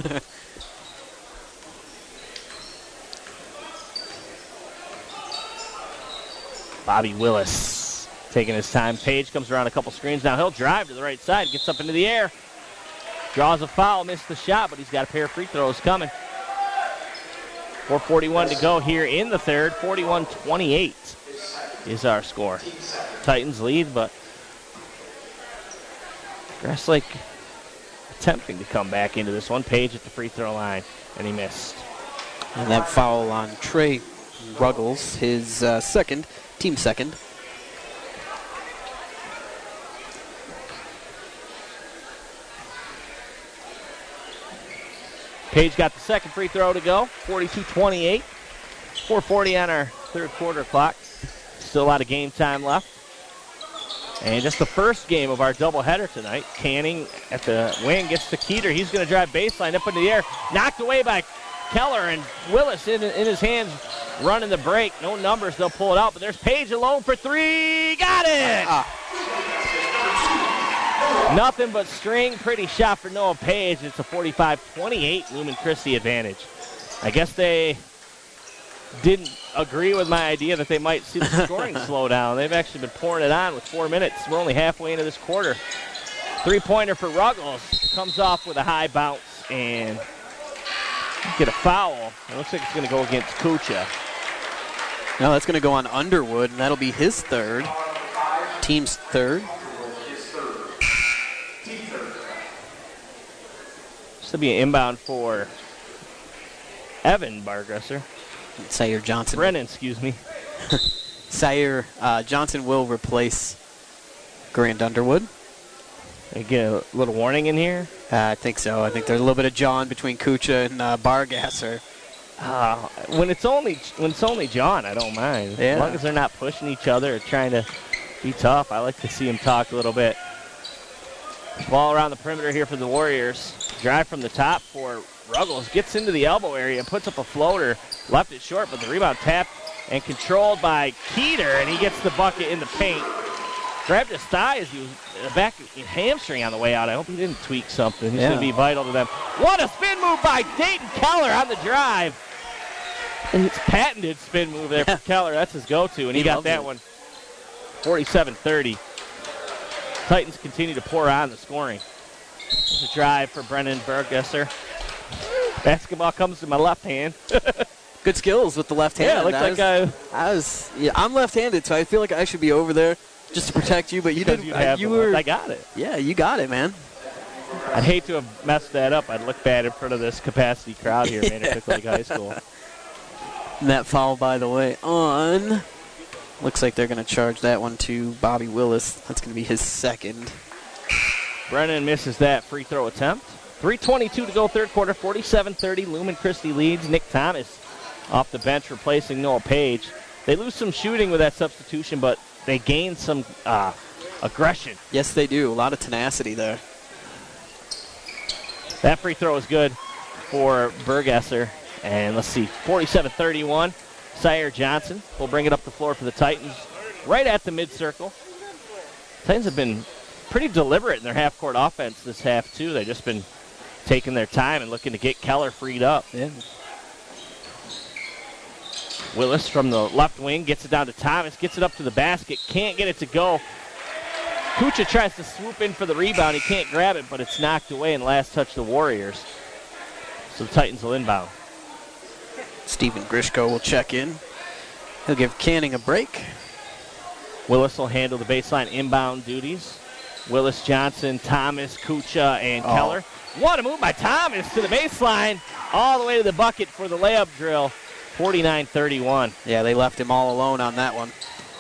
A: Bobby Willis taking his time. Page comes around a couple screens. Now he'll drive to the right side, gets up into the air. Draws a foul, missed the shot, but he's got a pair of free throws coming. four forty-one to go here in the third. forty-one twenty-eight is our score. Titans lead, but Grass Lake attempting to come back into this one. Page at the free throw line, and he missed.
B: And that foul on Trey Ruggles, his uh, second, team second.
A: Page got the second free throw to go. forty-two twenty-eight. four forty on our third quarter clock. Still a lot of game time left. And just the first game of our doubleheader tonight. Canning at the wing gets to Keeter. He's going to drive baseline up into the air. Knocked away by Keller, and Willis in, in his hands running the break. No numbers, they'll pull it out. But there's Page alone for three. Got it! Nothing but string. Pretty shot for Noah Page. It's a forty-five twenty-eight Lumen Christi advantage. I guess they didn't agree with my idea that they might see the scoring slow down. They've actually been pouring it on with four minutes. We're only halfway into this quarter. Three-pointer for Ruggles. Comes off with a high bounce and get a foul. It looks like it's going to go against Kucha.
B: No, that's going to go on Underwood, and that'll be his third. Team's third.
A: This will be an inbound for Evan Bargesser.
B: Sire Johnson.
A: Brennan, excuse me.
B: Sire uh, Johnson will replace Grant Underwood.
A: They get a little warning in here?
B: Uh, I think so. I think there's a little bit of John between Kucha and uh, Bargasser.
A: Uh, when it's only when it's only John, I don't mind.
B: Yeah.
A: As long as they're not pushing each other or trying to be tough, I like to see them talk a little bit. Ball around the perimeter here for the Warriors. Drive from the top for Ruggles. Gets into the elbow area, puts up a floater. Left it short, but the rebound tapped and controlled by Keeter, and he gets the bucket in the paint. Grabbed his thigh as he was back hamstring on the way out. I hope he didn't tweak something. He's
B: Yeah.
A: going to be vital to them. What a spin move by Dayton Keller on the drive. It's patented spin move there for Keller. That's his go-to, and he,
B: He
A: got
B: loves
A: that
B: it.
A: one. forty-seven thirty. Titans continue to pour on the scoring. There's a drive for Brennan Bergesser. Basketball comes to my left hand.
B: Good skills with the left hand.
A: Yeah, it looks
B: I
A: like
B: was,
A: I,
B: I was. Yeah, I'm left-handed, so I feel like I should be over there just to protect you. But you
A: Because
B: did.
A: you
B: uh,
A: have
B: you
A: the
B: were.
A: left. I got it.
B: Yeah, you got it, man.
A: I'd hate to have messed that up. I'd look bad in front of this capacity crowd here at Manor Lake High School.
B: And that foul, by the way, on. Looks like they're going to charge that one to Bobby Willis. That's going to be his second.
A: Brennan misses that free throw attempt. three twenty-two to go third quarter, forty-seven thirty. Lumen Christi leads. Nick Thomas off the bench replacing Noah Page. They lose some shooting with that substitution, but they gain some uh, aggression.
B: Yes, they do. A lot of tenacity there.
A: That free throw is good for Bergesser. And let's see, forty-seven thirty-one. Sire Johnson will bring it up the floor for the Titans right at the mid-circle. Titans have been pretty deliberate in their half-court offense this half, too. They've just been taking their time and looking to get Keller freed up.
B: Yeah.
A: Willis from the left wing gets it down to Thomas, gets it up to the basket, can't get it to go. Kucha tries to swoop in for the rebound. He can't grab it, but it's knocked away and last touch the Warriors. So the Titans will inbound.
B: Stephen Grishko will check in. He'll give Canning a break.
A: Willis will handle the baseline inbound duties. Willis, Johnson, Thomas, Kucha, and
B: Oh.
A: Keller. What a move by Thomas to the baseline, all the way to the bucket for the layup drill. forty-nine thirty-one.
B: Yeah, they left him all alone on that one.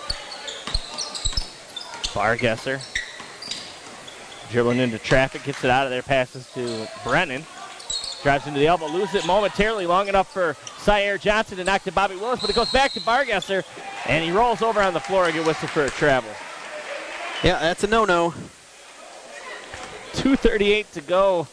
A: Bargesser dribbling into traffic, gets it out of there, passes to Brennan. Drives into the elbow, loses it momentarily, long enough for Sire Johnson to knock to Bobby Willis, but it goes back to Bargesser, and he rolls over on the floor and get whistled for a travel.
B: Yeah, that's a no-no.
A: two thirty-eight to go.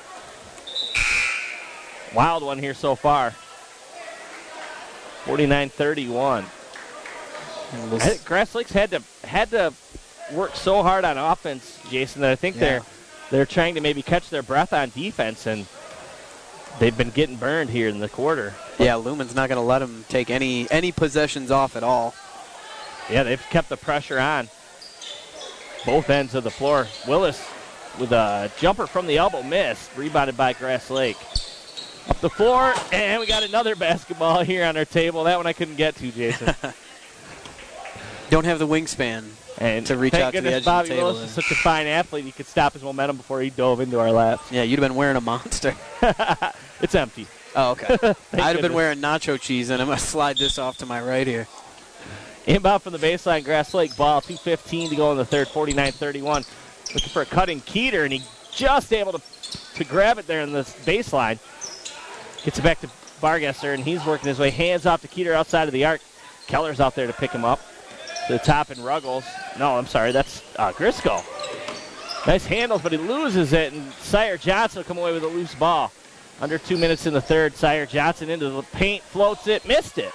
A: Wild one here so far. forty-nine thirty-one. I think Grass Lakes had to had to work so hard on offense, Jason, that I think
B: Yeah.
A: they're they're trying to maybe catch their breath on defense, and they've been getting burned here in the quarter.
B: Yeah, Lumen's not going to let them take any any possessions off at all.
A: Yeah, they've kept the pressure on both ends of the floor. Willis with a jumper from the elbow, missed, rebounded by Grass Lake. Up the floor, and we got another basketball here on our table. That one I couldn't get to, Jason.
B: Don't have the wingspan
A: and
B: to reach
A: thank
B: out to the
A: goodness
B: edge
A: Bobby
B: of the table.
A: Willis is such a fine athlete. He could stop his momentum before he dove into our laps.
B: Yeah, you'd have been wearing a monster.
A: It's empty.
B: Oh, okay. I'd have been
A: goodness.
B: wearing nacho cheese, and I'm going to slide this off to my right here.
A: Inbound from the baseline, Grass Lake ball, two fifteen to go in the third, forty-nine thirty-one. Looking for a cutting Keeter, and he just able to, to grab it there in the baseline. Gets it back to Bargesser, and he's working his way hands off to Keeter outside of the arc. Keller's out there to pick him up. To the top and Ruggles. No, I'm sorry, that's uh, Grisco. Nice handles, but he loses it, and Sire Johnson will come away with a loose ball. Under two minutes in the third, Sire Johnson into the paint, floats it, missed it.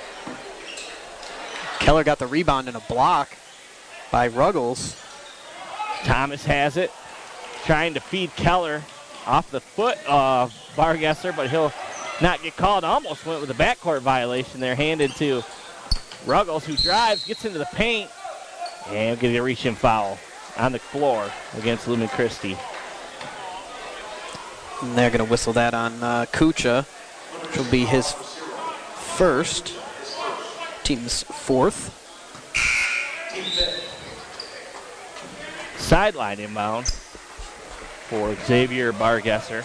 B: Keller got the rebound and a block by Ruggles.
A: Thomas has it, trying to feed Keller off the foot of Bargesser, but he'll not get called. Almost went with a backcourt violation there, handed to Ruggles, who drives, gets into the paint, and get a reach-in foul on the floor against Lumen Christi.
B: And they're going to whistle that on uh, Kucha, which will be his first, team's fourth.
A: Sideline inbound for Xavier Bargesser.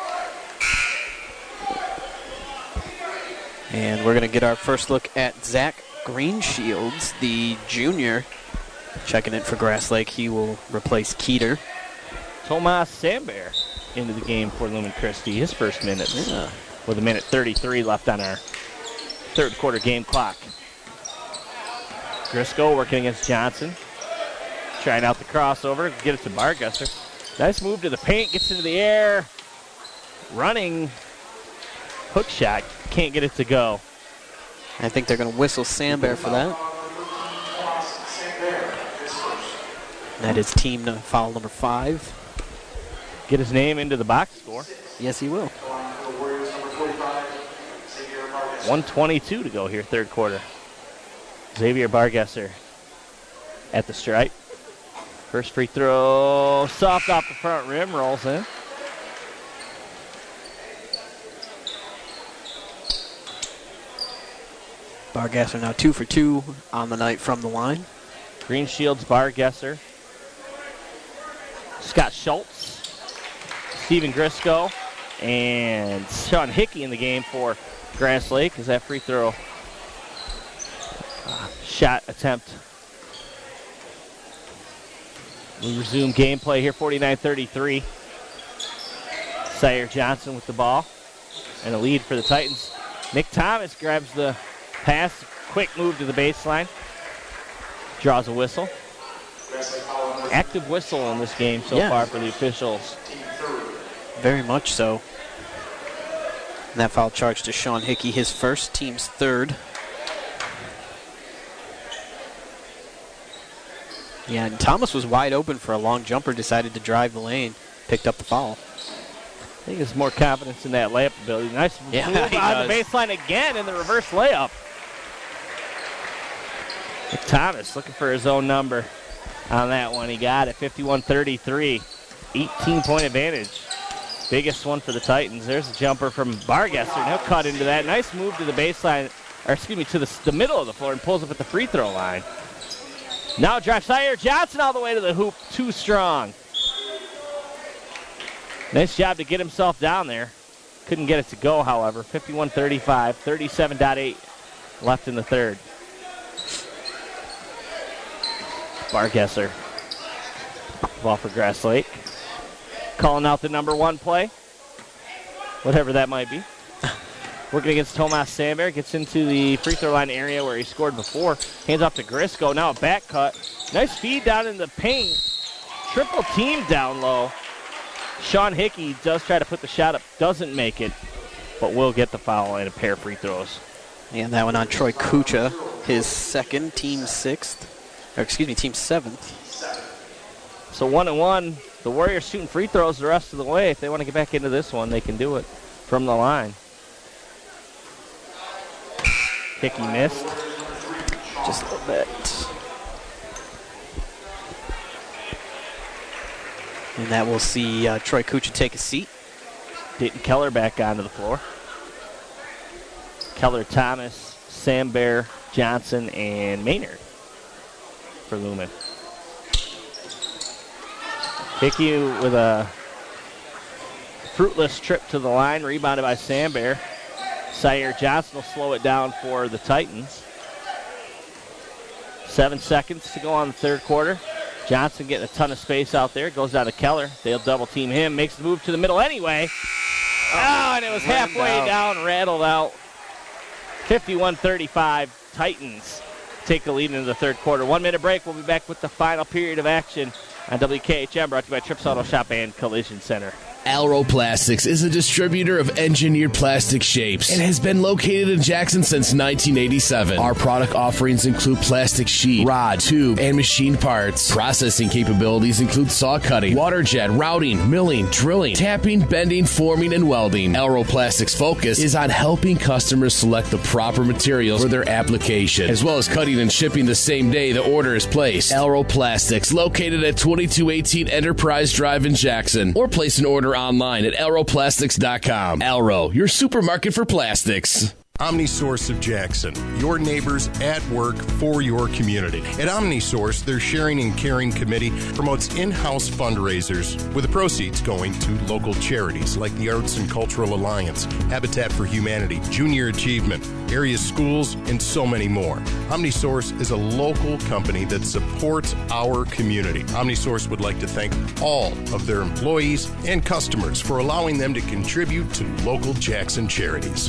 B: And we're going to get our first look at Zach Greenshields, the junior, checking in for Grass Lake. He will replace Keeter.
A: Tomas Sambert into the game for Lumen Christi, his first minutes,
B: yeah.
A: with a minute thirty-three left on our third quarter game clock. Grisco working against Johnson, trying out the crossover, get it to Bargesser. Nice move to the paint, gets into the air, running hook shot, can't get it to go.
B: I think they're going to whistle Sambert for that. That is team foul number five.
A: Get his name into the box score.
B: Yes, he will.
A: one twenty-two to go here, third quarter. Xavier Bargesser at the stripe. First free throw, soft off the front rim, rolls in.
B: Bargesser now two for two on the night from the line.
A: Greenshields, Bargesser, Scott Schultz, Steven Grisco, and Sean Hickey in the game for Grass Lake as that free throw uh, shot attempt. We resume gameplay here, forty-nine thirty-three. Sire Johnson with the ball and a lead for the Titans. Nick Thomas grabs the pass, quick move to the baseline, draws a whistle. Active whistle in this game so
B: yeah.
A: far for the officials.
B: Very much so. And that foul charge to Sean Hickey, his first, team's third. Yeah, and Thomas was wide open for a long jumper, decided to drive the lane, picked up the foul.
A: I think there's more confidence in that layup ability. Nice
B: yeah,
A: move on
B: does.
A: the baseline again in the reverse layup. Thomas looking for his own number on that one. He got it, fifty-one thirty-three, eighteen-point advantage. Biggest one for the Titans. There's a jumper from Bargesser, and he'll cut into that. Nice move to the baseline, or excuse me, to the, the middle of the floor and pulls up at the free throw line. Now drive Sire Johnson all the way to the hoop, too strong. Nice job to get himself down there. Couldn't get it to go, however. fifty-one thirty-five, thirty-seven point eight left in the third. Bargesser. Ball for Grass Lake. Calling out the number one play. Whatever that might be. Working against Tomas Sambert. Gets into the free throw line area where he scored before. Hands off to Grisco. Now a back cut. Nice feed down in the paint. Triple team down low. Sean Hickey does try to put the shot up. Doesn't make it. But will get the foul and a pair of free throws.
B: And that one on Troy Kucha. His second, team sixth. Or excuse me, team seventh.
A: So one and one. The Warriors shooting free throws the rest of the way. If they want to get back into this one, they can do it from the line. Hickey missed.
B: Just a little bit. And that will see uh, Troy Kucha take a seat.
A: Dayton Keller back onto the floor. Keller, Thomas, Sambert, Johnson, and Maynard for Lumen. Hickey with a fruitless trip to the line, rebounded by Sambert. Sire Johnson will slow it down for the Titans. Seven seconds to go on the third quarter. Johnson getting a ton of space out there. Goes down to Keller. They'll double team him. Makes the move to the middle anyway. Oh, and it was halfway out. down, rattled out. fifty-one thirty-five. Titans take the lead into the third quarter. One minute break. We'll be back with the final period of action on W K H M, brought to you by Trips Auto Shop and Collision Center.
L: Alro Plastics is a distributor of engineered plastic shapes and has been located in Jackson since nineteen eighty-seven. Our product offerings include plastic sheet, rod, tube, and machined parts. Processing capabilities include saw cutting, water jet, routing, milling, drilling, tapping, bending, forming, and welding. Alro Plastics' focus is on helping customers select the proper materials for their application, as well as cutting and shipping the same day the order is placed. Alro Plastics, located at twenty-two eighteen Enterprise Drive in Jackson, or place an order online at alro plastics dot com. Alro, your supermarket for plastics.
J: OmniSource of Jackson, your neighbors at work for your community. At OmniSource, their Sharing and Caring Committee promotes in-house fundraisers with the proceeds going to local charities like the Arts and Cultural Alliance, Habitat for Humanity, Junior Achievement, area schools, and so many more. OmniSource is a local company that supports our community. OmniSource would like to thank all of their employees and customers for allowing them to contribute to local Jackson charities.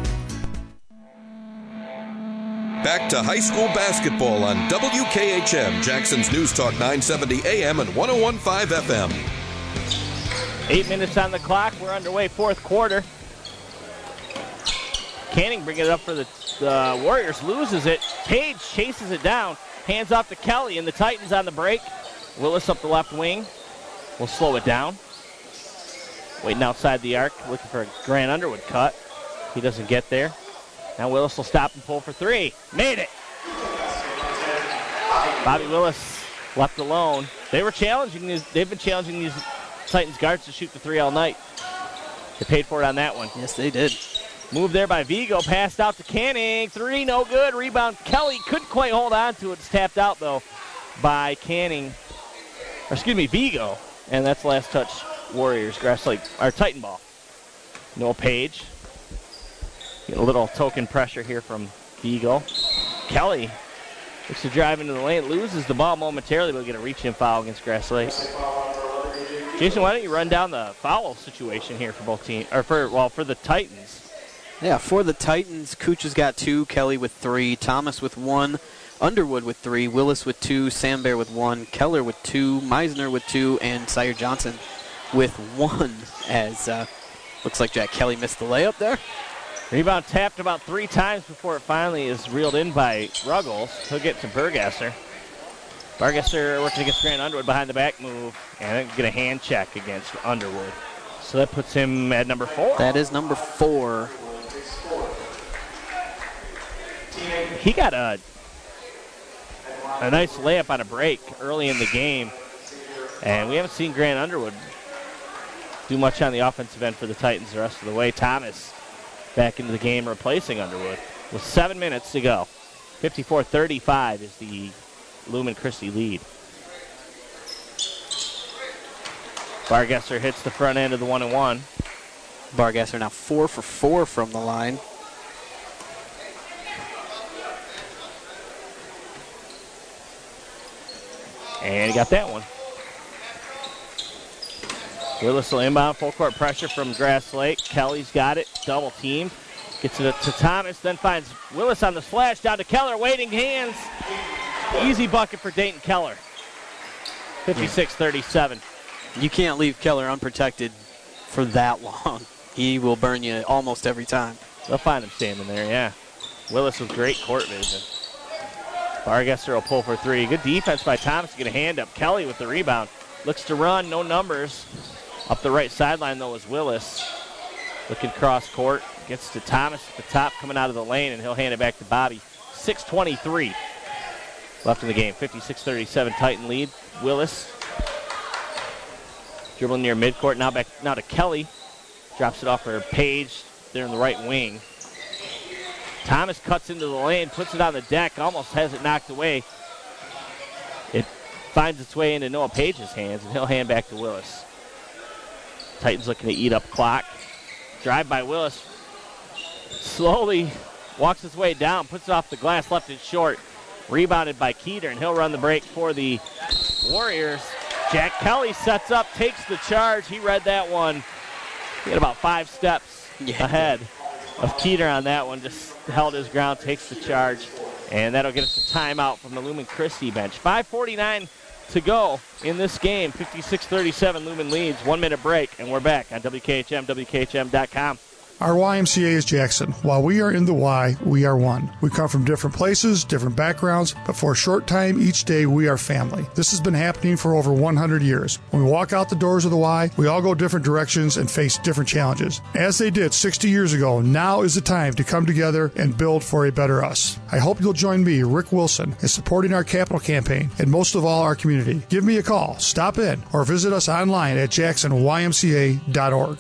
M: Back to high school basketball on W K H M, Jackson's News Talk nine seventy A M and one oh one point five F M.
A: Eight minutes on the clock. We're underway, fourth quarter. Canning bringing it up for the uh, Warriors, loses it. Page chases it down, hands off to Kelly, and the Titans on the break. Willis up the left wing. We'll slow it down. Waiting outside the arc, looking for a Grant Underwood cut. He doesn't get there. Now Willis will stop and pull for three. Made it. Bobby Willis left alone. They were challenging these. They've been challenging these Titans guards to shoot the three all night. They paid for it on that one.
B: Yes, they did.
A: Move there by Vigo. Passed out to Canning. Three, no good. Rebound. Kelly couldn't quite hold on to it. It's tapped out, though, by Canning. Or excuse me, Vigo. And that's the last touch. Warriors. Grass Lake. Our Titan ball. Noah Page. Get a little token pressure here from Vigo. Kelly looks to drive into the lane. Loses the ball momentarily, but we'll get a reach-in foul against Grass Lake. Jason, why don't you run down the foul situation here for both teams, or for well for the Titans?
B: Yeah, for the Titans, Cooch has got two, Kelly with three, Thomas with one, Underwood with three, Willis with two, Sambear with one, Keller with two, Meisner with two, and Sire Johnson with one. As uh, looks like Jack Kelly missed the layup there.
A: Rebound tapped about three times before it finally is reeled in by Ruggles. He'll get to Burgasser. Burgasser working against Grant Underwood behind the back move, and get a hand check against Underwood. So that puts him at number four.
B: That is number four.
A: He got a, a nice layup on a break early in the game, and we haven't seen Grant Underwood do much on the offensive end for the Titans the rest of the way. Thomas back into the game, replacing Underwood with seven minutes to go. fifty-four thirty-five is the Lumen Christi lead. Bargesser hits the front end of the one and one.
B: Bargesser now four for four from the line.
A: And he got that one. Willis will inbound, full court pressure from Grass Lake. Kelly's got it, double teamed. Gets it to Thomas, then finds Willis on the slash, down to Keller, waiting hands. Easy bucket for Dayton Keller. fifty-six thirty-seven.
B: You can't leave Keller unprotected for that long. He will burn you almost every time.
A: They'll find him standing there, yeah. Willis with great court vision. Bargesser will pull for three. Good defense by Thomas to get a hand up. Kelly with the rebound. Looks to run, no numbers. Up the right sideline, though, is Willis. Looking cross court. Gets to Thomas at the top, coming out of the lane, and he'll hand it back to Bobby. six twenty-three left in the game. fifty-six thirty-seven Titan lead. Willis dribbling near midcourt. Now back now to Kelly. Drops it off for Page there in the right wing. Thomas cuts into the lane, puts it on the deck, almost has it knocked away. It finds its way into Noah Page's hands, and he'll hand back to Willis. Titans looking to eat up clock. Drive by Willis. Slowly walks his way down, puts it off the glass, left it short. Rebounded by Keeter, and he'll run the break for the Warriors. Jack Kelly sets up, takes the charge. He read that one. He had about five steps yeah. ahead of Keeter on that one. Just held his ground, takes the charge. And that'll get us a timeout from the Lumen Christi bench. five forty-nine to go in this game. fifty-six thirty-seven, Lumen leads. One minute break, and we're back on W K H M, W K H M dot com.
I: Our Y M C A is Jackson. While we are in the Y, we are one. We come from different places, different backgrounds, but for a short time each day, we are family. This has been happening for over one hundred years. When we walk out the doors of the Y, we all go different directions and face different challenges. As they did sixty years ago, now is the time to come together and build for a better us. I hope you'll join me, Rick Wilson, in supporting our capital campaign and most of all our community. Give me a call, stop in, or visit us online at jackson y m c a dot org.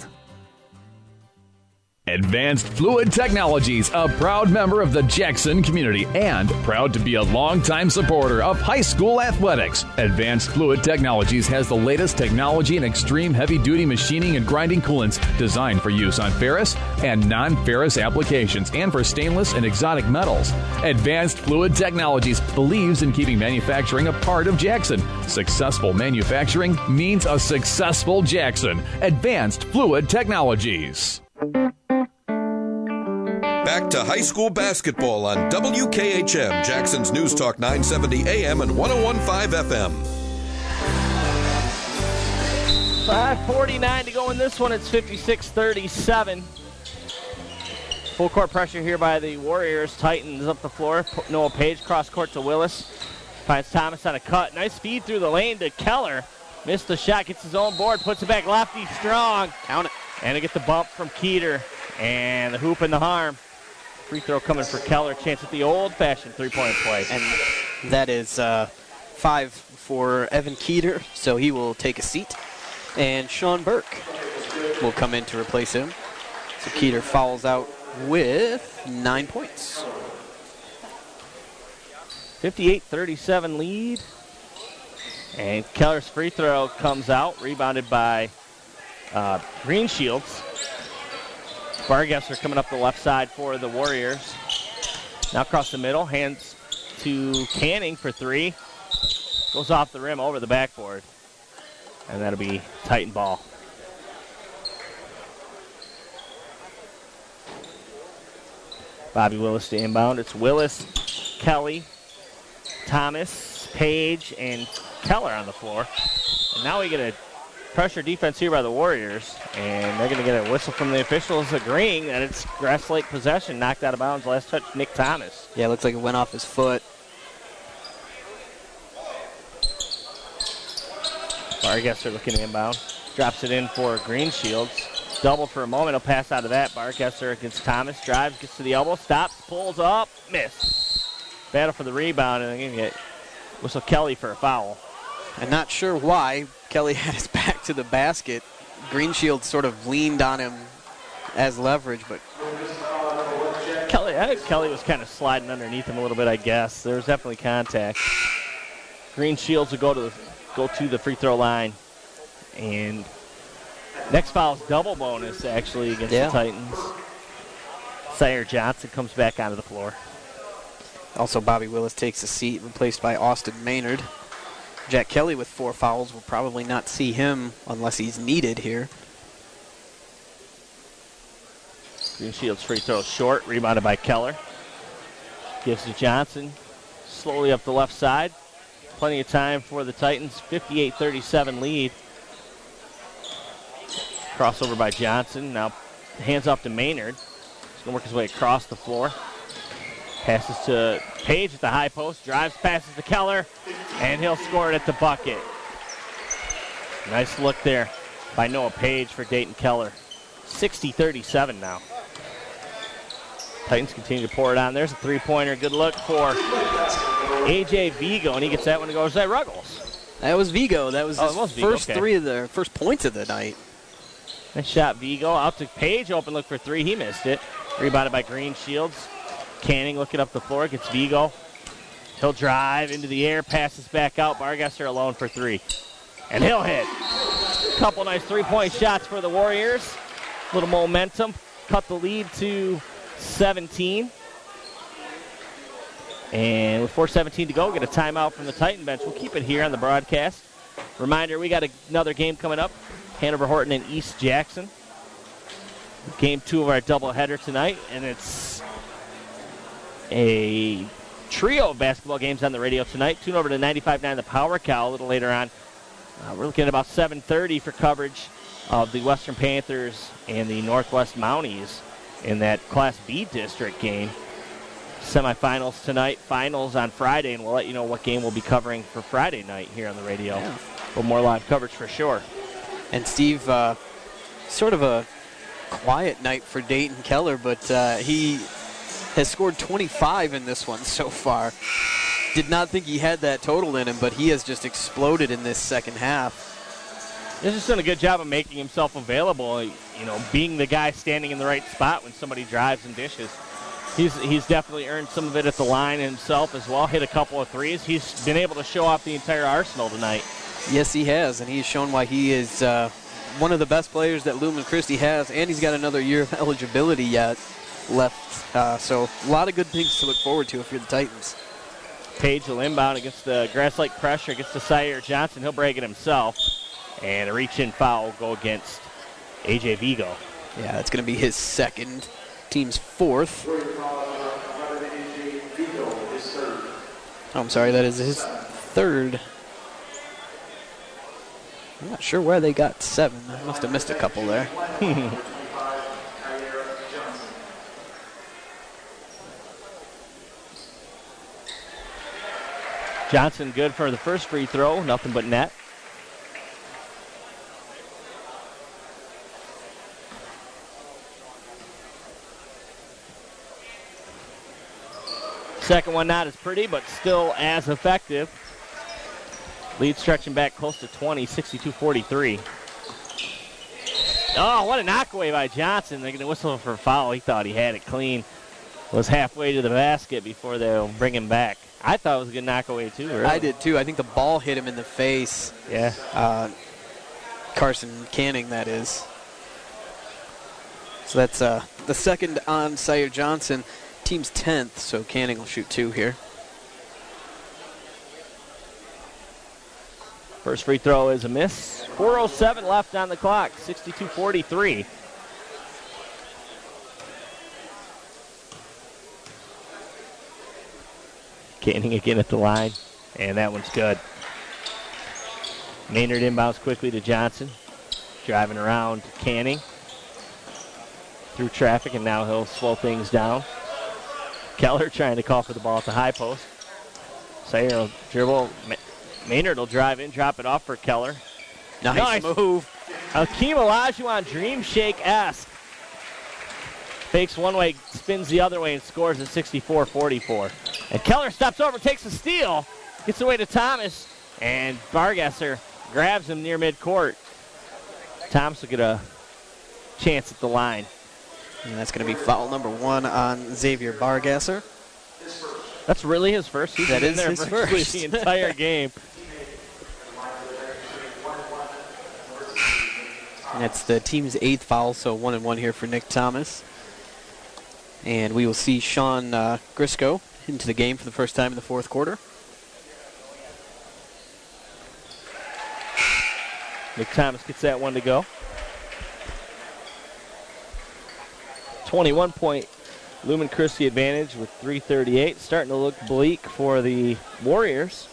E: Advanced Fluid Technologies, a proud member of the Jackson community and proud to be a longtime supporter of high school athletics. Advanced Fluid Technologies has the latest technology in extreme heavy-duty machining and grinding coolants designed for use on ferrous and non-ferrous applications and for stainless and exotic metals. Advanced Fluid Technologies believes in keeping manufacturing a part of Jackson. Successful manufacturing means a successful Jackson. Advanced Fluid Technologies.
M: Back to high school basketball on W K H M, Jackson's News Talk nine seventy A M and one oh one point five F M.
A: five forty-nine to go in this one. It's fifty-six thirty-seven. Full court pressure here by the Warriors. Titans up the floor. Noah Page cross court to Willis. Finds Thomas on a cut. Nice feed through the lane to Keller. Missed the shot. Gets his own board. Puts it back lefty strong.
B: Count it.
A: And they get the bump from Keeter. And the hoop and the harm. Free throw coming for Keller. Chance at the old-fashioned three-point play.
B: And that is uh, five for Evan Keeter, so he will take a seat. And Sean Burke will come in to replace him. So Keeter fouls out with nine points.
A: fifty-eight thirty-seven lead. And Keller's free throw comes out, rebounded by uh, Green Shields. Bargesser coming up the left side for the Warriors. Now across the middle, hands to Canning for three. Goes off the rim over the backboard. And that'll be Titan ball. Bobby Willis to inbound. It's Willis, Kelly, Thomas, Page, and Keller on the floor. And now we get a pressure defense here by the Warriors, and they're going to get a whistle from the officials agreeing that it's Grass Lake possession. Knocked out of bounds. Last touch, Nick Thomas.
B: Yeah, it looks like it went off his foot.
A: Bargesser looking to inbound. Drops it in for Green Shields. Double for a moment. He'll pass out of that. Bargesser against Thomas. Drives, gets to the elbow. Stops, pulls up, miss. Battle for the rebound, and they're going to get whistle Kelly for a foul.
B: I'm not sure why. Kelly had his back to the basket. Green Shield sort of leaned on him as leverage, but
A: Kelly, I think Kelly was kind of sliding underneath him a little bit, I guess. There was definitely contact. Green Shields will go to the, go to the free throw line. And next foul is double bonus, actually, against
B: yeah.
A: the Titans. Sire Johnson comes back onto the floor.
B: Also, Bobby Willis takes a seat, replaced by Austin Maynard. Jack Kelly with four fouls. We'll probably not see him unless he's needed here.
A: Green Shields free throw short, rebounded by Keller. Gives to Johnson, slowly up the left side. Plenty of time for the Titans, fifty-eight thirty-seven lead. Crossover by Johnson, now hands off to Maynard. He's going to work his way across the floor. Passes to Page at the high post, drives, passes to Keller, and he'll score it at the bucket. Nice look there by Noah Page for Dayton Keller. sixty thirty-seven now. Titans continue to pour it on. There's a three-pointer. Good look for A J Vigo, and he gets that one to go to Zay Ruggles.
B: That was Vigo. That was
A: oh,
B: his
A: was Vigo.
B: first
A: Okay.
B: three of the first points of the night.
A: Nice shot, Vigo. Out to Page, open look for three. He missed it. Rebounded by Green Shields. Canning looking up the floor, gets Vigo. He'll drive into the air, passes back out. Bargesser alone for three. And he'll hit. Couple nice three-point shots for the Warriors. Little momentum. Cut the lead to seventeen. And with four seventeen to go, get a timeout from the Titan bench. We'll keep it here on the broadcast. Reminder, we got a, another game coming up. Hanover Horton and East Jackson. Game two of our doubleheader tonight, and it's a trio of basketball games on the radio tonight. Tune over to ninety-five point nine The Power Cow a little later on. Uh, we're looking at about seven thirty for coverage of the Western Panthers and the Northwest Mounties in that Class B district game. Semifinals tonight, finals on Friday, and we'll let you know what game we'll be covering for Friday night here on the radio.
B: Yeah.
A: But more live coverage for sure.
B: And Steve, uh, sort of a quiet night for Dayton Keller, but uh, he has scored twenty-five in this one so far. Did not think he had that total in him, but he has just exploded in this second half.
A: He's just done a good job of making himself available, you know, being the guy standing in the right spot when somebody drives and dishes. He's he's definitely earned some of it at the line himself as well, hit a couple of threes. He's been able to show off the entire arsenal tonight.
B: Yes, he has, and he's shown why he is uh, one of the best players that Lumen Christi has, and he's got another year of eligibility yet left. Uh, so a lot of good things to look forward to if you're the Titans.
A: Page will inbound against the grass-like pressure, gets to Sire Johnson. He'll break it himself. And a reach-in foul will go against A J Vigo.
B: Yeah, that's going to be his second, team's fourth. Oh, I'm sorry, that is his third. I'm not sure where they got seven. I must have missed a couple there.
A: Johnson good for the first free throw, nothing but net. Second one not as pretty, but still as effective. Lead stretching back close to twenty, sixty-two forty-three. Oh, what a knockaway by Johnson. They're going to whistle for a foul. He thought he had it clean. Was halfway to the basket before they'll bring him back. I thought it was a good knockaway, too. Really.
B: I did, too. I think the ball hit him in the face.
A: Yeah.
B: Uh, Carson Canning, that is. So that's uh, the second on Sire Johnson. Team's tenth, so Canning will shoot two here.
A: First free throw is a miss. four oh seven left on the clock, sixty-two forty-three. Canning again at the line, and that one's good. Maynard inbounds quickly to Johnson. Driving around Canning through traffic, and now he'll slow things down. Keller trying to call for the ball at the high post. Sayer will dribble. Maynard will drive in, drop it off for Keller.
B: Nice, nice move.
A: Akeem Olajuwon, dream shake-esque. Fakes one way, spins the other way, and scores at sixty-four forty-four. And Keller steps over, takes a steal, gets away to Thomas, and Bargasser grabs him near midcourt. Thomas will get a chance at the line.
B: And that's going to be foul number one on Xavier Bargasser.
A: That's really his first. He's
B: that
A: been
B: is
A: there
B: his
A: virtually
B: first.
A: the entire game.
B: And that's the team's eighth foul, so one and one here for Nick Thomas. And we will see Sean uh, Grisco into the game for the first time in the fourth quarter.
A: Nick Thomas gets that one to go. twenty-one point Lumen Christi advantage with three thirty-eight. Starting to look bleak for the Warriors.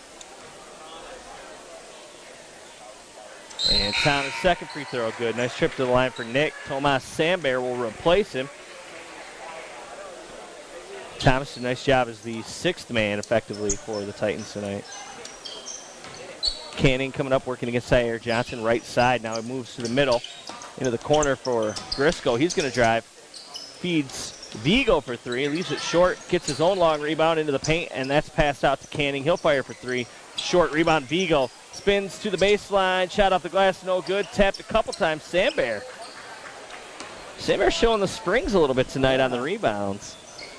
A: And Thomas' second free throw good. Nice trip to the line for Nick. Tomas Sambear will replace him. Thomas, a nice job as the sixth man effectively for the Titans tonight. Canning coming up, working against Sire Johnson, right side. Now he moves to the middle, into the corner for Grisco. He's going to drive. Feeds Vigo for three, leaves it short, gets his own long rebound into the paint, and that's passed out to Canning. He'll fire for three. Short rebound, Vigo spins to the baseline, shot off the glass, no good. Tapped a couple times, Sambear. Sambear showing the springs a little bit tonight on the rebounds.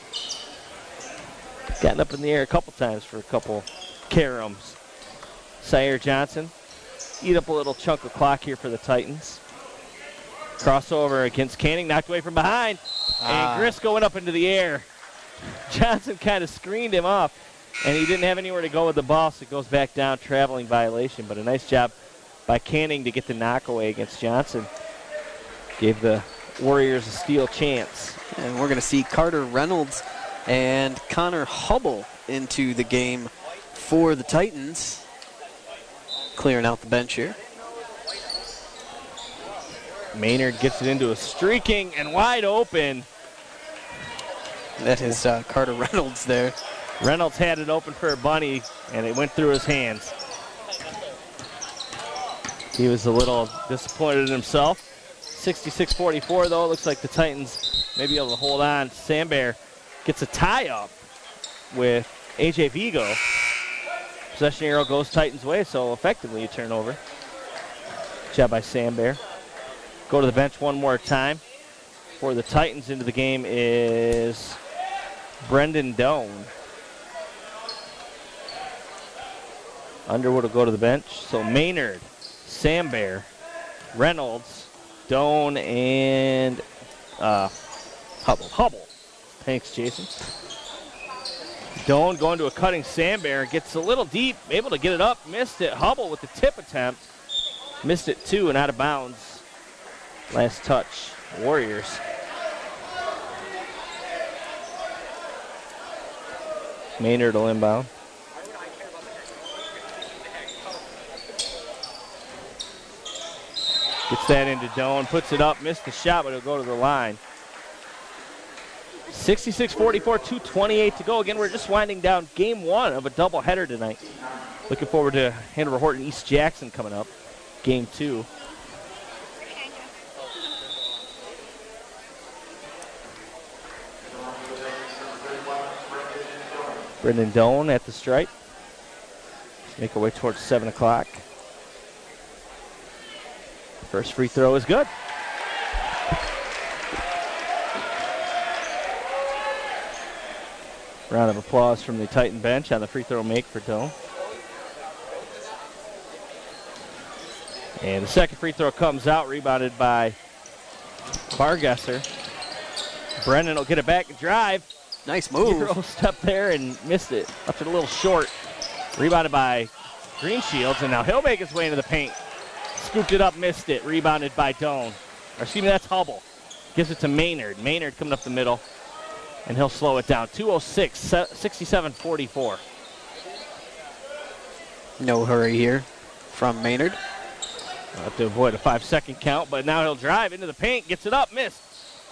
A: Gotten up in the air a couple times for a couple caroms. Sire Johnson, eat up a little chunk of clock here for the Titans. Crossover against Canning, knocked away from behind.
B: Ah.
A: And Grisco went up into the air. Johnson kind of screened him off, and he didn't have anywhere to go with the ball, so it goes back down, traveling violation. But a nice job by Canning to get the knockaway against Johnson. Gave the Warriors a steal chance.
B: And we're going to see Carter Reynolds and Connor Hubble into the game for the Titans. Clearing out the bench here.
A: Maynard gets it into a streaking and wide open.
B: That is uh, Carter Reynolds there.
A: Reynolds had it open for a bunny, and it went through his hands. He was a little disappointed in himself. sixty-six forty-four, though. Looks like the Titans may be able to hold on. Sambear gets a tie-up with A J Vigo. Possession arrow goes Titans' way, so effectively a turnover. Good job by Sambear. Go to the bench one more time. For the Titans into the game is Brendan Doan. Underwood will go to the bench. So Maynard, Sambear, Reynolds, Doan, and uh, Hubble. Hubble. Thanks, Jason. Doan going to a cutting Sambear. Gets a little deep, able to get it up. Missed it. Hubble with the tip attempt. Missed it too and out of bounds. Last touch, Warriors. Maynard will inbound. Gets that into Doan, puts it up, missed the shot, but it'll go to the line. sixty-six forty-four, two twenty-eight to go. Again, we're just winding down game one of a doubleheader tonight. Looking forward to Hanover Horton East Jackson coming up, game two. Brendan Doan at the stripe. Let's make our way towards seven o'clock. First free throw is good. Round of applause from the Titan bench on the free throw make for Doan. And the second free throw comes out, rebounded by Bargesser. Brennan will get it back and drive.
B: Nice move.
A: Hero stepped there and missed it. Left it a little short. Rebounded by Greenshields, and now he'll make his way into the paint. Scooped it up, missed it. Rebounded by Doan. Or excuse me, that's Hubble. Gives it to Maynard. Maynard coming up the middle, and he'll slow it down. two oh six, sixty-seven forty-four.
B: No hurry here from Maynard.
A: I'll have to avoid a five-second count, but now he'll drive into the paint, gets it up, missed.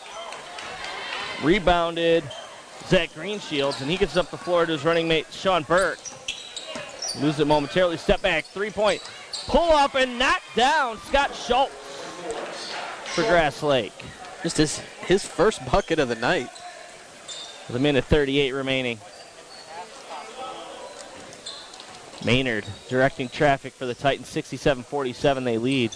A: Rebounded Zach Greenshields, and he gets up the floor to his running mate, Sean Burke. Lose it momentarily, step back, three-point. Pull up and knock down Scott Schultz for Grass Lake.
B: Just his, his first bucket of the night.
A: With a minute thirty-eight remaining. Maynard directing traffic for the Titans, sixty-seven forty-seven, they lead.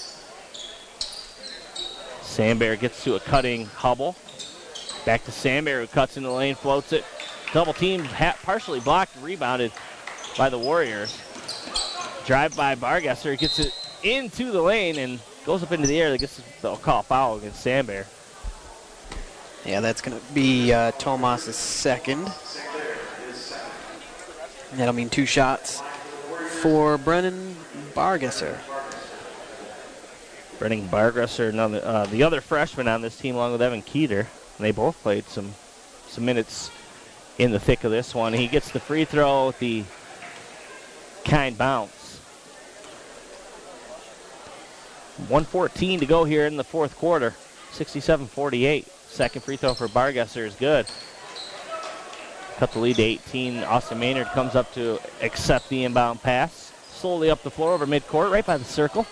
A: Sambear gets to a cutting Hubble. Back to Sambear, who cuts in the lane, floats it. Double team, ha- partially blocked and rebounded by the Warriors. Drive by Bargesser, gets it into the lane and goes up into the air. That gets they'll call a foul against Sambear.
B: Yeah, that's going to be uh, Tomas's second. That'll mean two shots for Brennan Bargesser.
A: Brennan Bargesser, another, uh, the other freshman on this team, along with Evan Keeter. And they both played some some minutes in the thick of this one. He gets the free throw with the kind bounce. one fourteen to go here in the fourth quarter. sixty-seven forty-eight. Second free throw for Bargesser is good. Cut the lead to eighteen. Austin Maynard comes up to accept the inbound pass. Slowly up the floor over midcourt, right by the circle.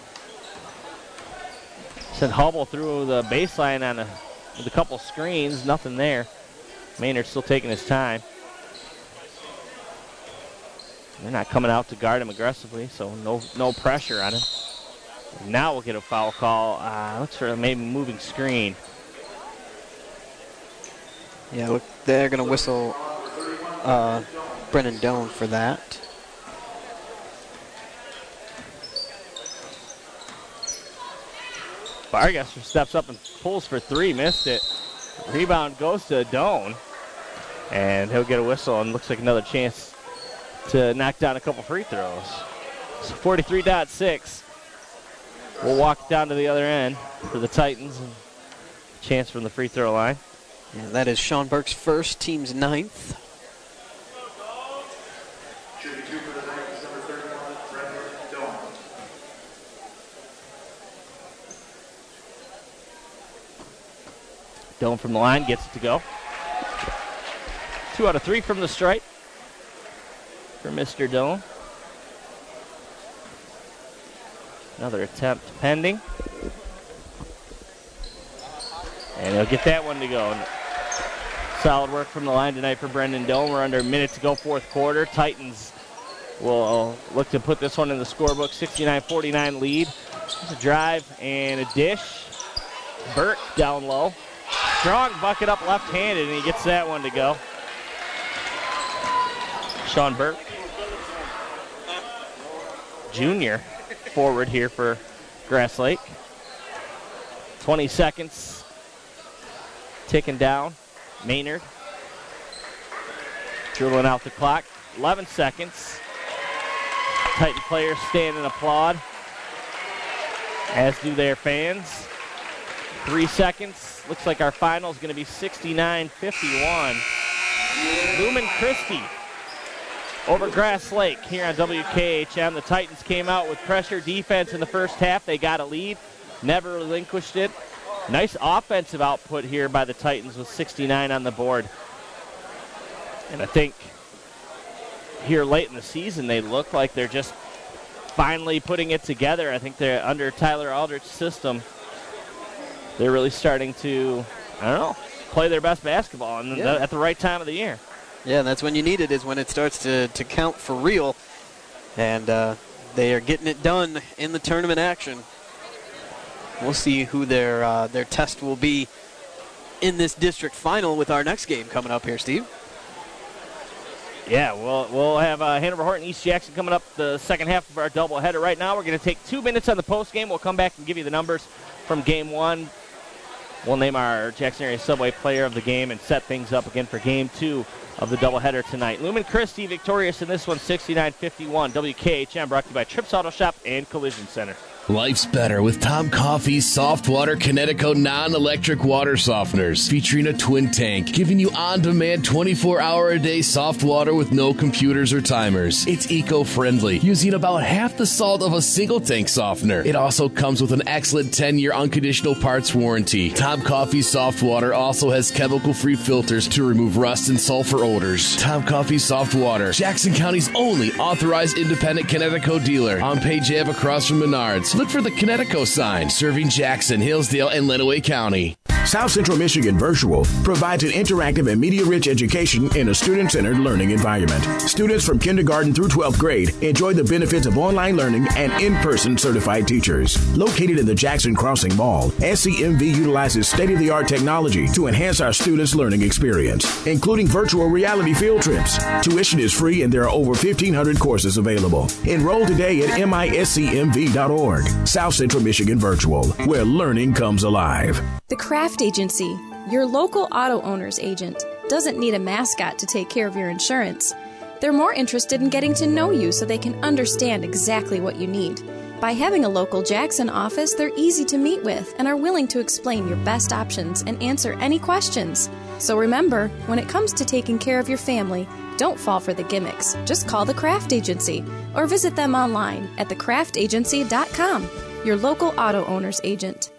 A: Sent Hubble through the baseline on a, with a couple screens. Nothing there. Maynard still taking his time. They're not coming out to guard him aggressively, so no no pressure on him. Now we'll get a foul call. Uh, looks for maybe moving screen.
B: Yeah, look, they're going to whistle uh, Brennan Doan for that.
A: Bargesser steps up and pulls for three, missed it. Rebound goes to Doan, and he'll get a whistle, and looks like another chance to knock down a couple free throws. So forty-three point six. We'll walk down to the other end for the Titans. And chance from the free throw line.
B: Yeah, that is Sean Burke's first, team's ninth.
A: Dome from the line gets it to go. Two out of three from the stripe for Mister Dome. Another attempt pending. And he'll get that one to go. Solid work from the line tonight for Brendan Dome. We're under a minute to go, fourth quarter. Titans will look to put this one in the scorebook. sixty-nine forty-nine lead. There's a drive and a dish. Burt down low. Strong bucket up left-handed, and he gets that one to go. Sean Burt, Junior, forward here for Grass Lake. twenty seconds ticking down. Maynard dribbling out the clock. eleven seconds. Titan players stand and applaud, as do their fans. Three seconds. Looks like our final is going to be sixty-nine fifty-one. Lumen Christi over Grass Lake here on W K H M. The Titans came out with pressure defense in the first half. They got a lead, never relinquished it. Nice offensive output here by the Titans with sixty-nine on the board. And I think here late in the season they look like they're just finally putting it together. I think they're under Tyler Aldrich's system. They're really starting to, I don't know, play their best basketball and
B: yeah.
A: at the right time of the year.
B: Yeah, and that's when you need it, is when it starts to, to count for real. And uh, they are getting it done in the tournament action. We'll see who their uh, their test will be in this district final with our next game coming up here, Steve.
A: Yeah, we'll, we'll have uh, Hanover Horton East Jackson coming up the second half of our doubleheader. Right now we're going to take two minutes on the post game. We'll come back and give you the numbers from game one. We'll name our Jackson Area Subway player of the game and set things up again for game two of the doubleheader tonight. Lumen Christi victorious in this one, sixty-nine fifty-one. W K H M brought to you by Trips Auto Shop and Collision Center.
L: Life's better with Tom Coffee's Soft Water Kinetico non-electric water softeners, featuring a twin tank, giving you on-demand twenty-four hour a day soft water with no computers or timers. It's eco-friendly, using about half the salt of a single tank softener. It also comes with an excellent ten year unconditional parts warranty. Tom Coffee's Soft Water also has chemical-free filters to remove rust and sulfur odors. Tom Coffee's Soft Water, Jackson County's only authorized independent Kinetico dealer, on Page Ave across from Menards. Look for the Kinetico sign, serving Jackson, Hillsdale, and Lenawee County.
N: South Central Michigan Virtual provides an interactive and media-rich education in a student-centered learning environment. Students from kindergarten through twelfth grade enjoy the benefits of online learning and in-person certified teachers. Located in the Jackson Crossing Mall, S C M V utilizes state-of-the-art technology to enhance our students' learning experience, including virtual reality field trips. Tuition is free and there are over fifteen hundred courses available. Enroll today at M I S C M V dot org. South Central Michigan Virtual, where learning comes alive.
U: The Craft Agency, your local auto owner's agent, doesn't need a mascot to take care of your insurance. They're more interested in getting to know you so they can understand exactly what you need. By having a local Jackson office, they're easy to meet with and are willing to explain your best options and answer any questions. So remember, when it comes to taking care of your family, don't fall for the gimmicks. Just call the Craft Agency or visit them online at the craft agency dot com, your local auto owner's agent.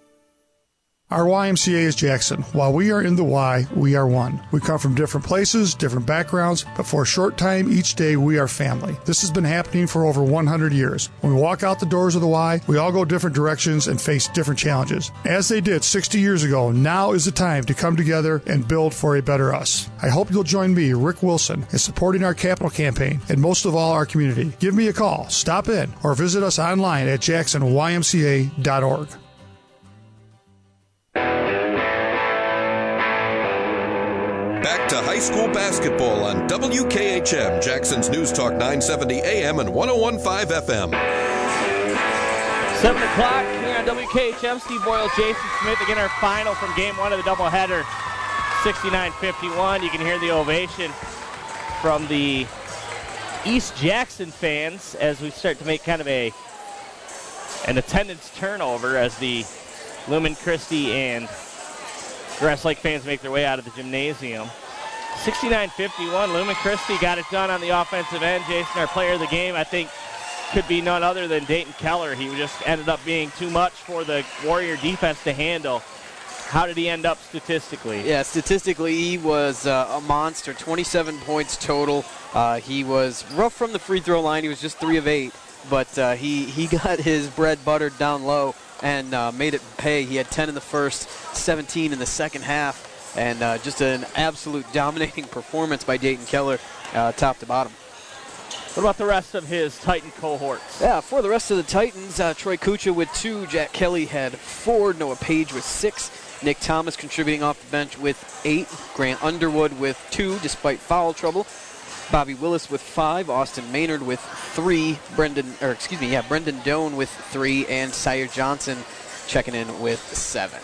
I: Our Y M C A is Jackson. While we are in the Y, we are one. We come from different places, different backgrounds, but for a short time each day, we are family. This has been happening for over one hundred years. When we walk out the doors of the Y, we all go different directions and face different challenges. As they did sixty years ago, now is the time to come together and build for a better us. I hope you'll join me, Rick Wilson, in supporting our capital campaign and most of all our community. Give me a call, stop in, or visit us online at jackson y m c a dot org.
M: Back to high school basketball on W K H M, Jackson's News Talk nine seventy A M and one oh one point five F M.
A: seven o'clock here on W K H M. Steve Boyle, Jason Smith, again our final from game one of the doubleheader, sixty-nine fifty-one. You can hear the ovation from the East Jackson fans as we start to make kind of a an attendance turnover as the Lumen Christi and Grass Lake fans make their way out of the gymnasium. sixty-nine fifty-one, Lumen Christi got it done on the offensive end. Jason, our player of the game, I think could be none other than Dayton Keller. He just ended up being too much for the Warrior defense to handle. How did he end up statistically?
B: Yeah, statistically he was uh, a monster, twenty-seven points total. Uh, he was rough from the free throw line. He was just three of eight, but uh, he, he got his bread buttered down low and uh, made it pay. He had ten in the first, seventeen in the second half, and uh, just an absolute dominating performance by Dayton Keller, uh, top to bottom.
A: What about the rest of his Titan cohorts?
B: Yeah, for the rest of the Titans, uh, Troy Kucha with two, Jack Kelly had four, Noah Page with six, Nick Thomas contributing off the bench with eight, Grant Underwood with two despite foul trouble, Bobby Willis with five, Austin Maynard with three, Brendan, or excuse me, yeah, Brendan Doan with three, and Sire Johnson checking in with seven.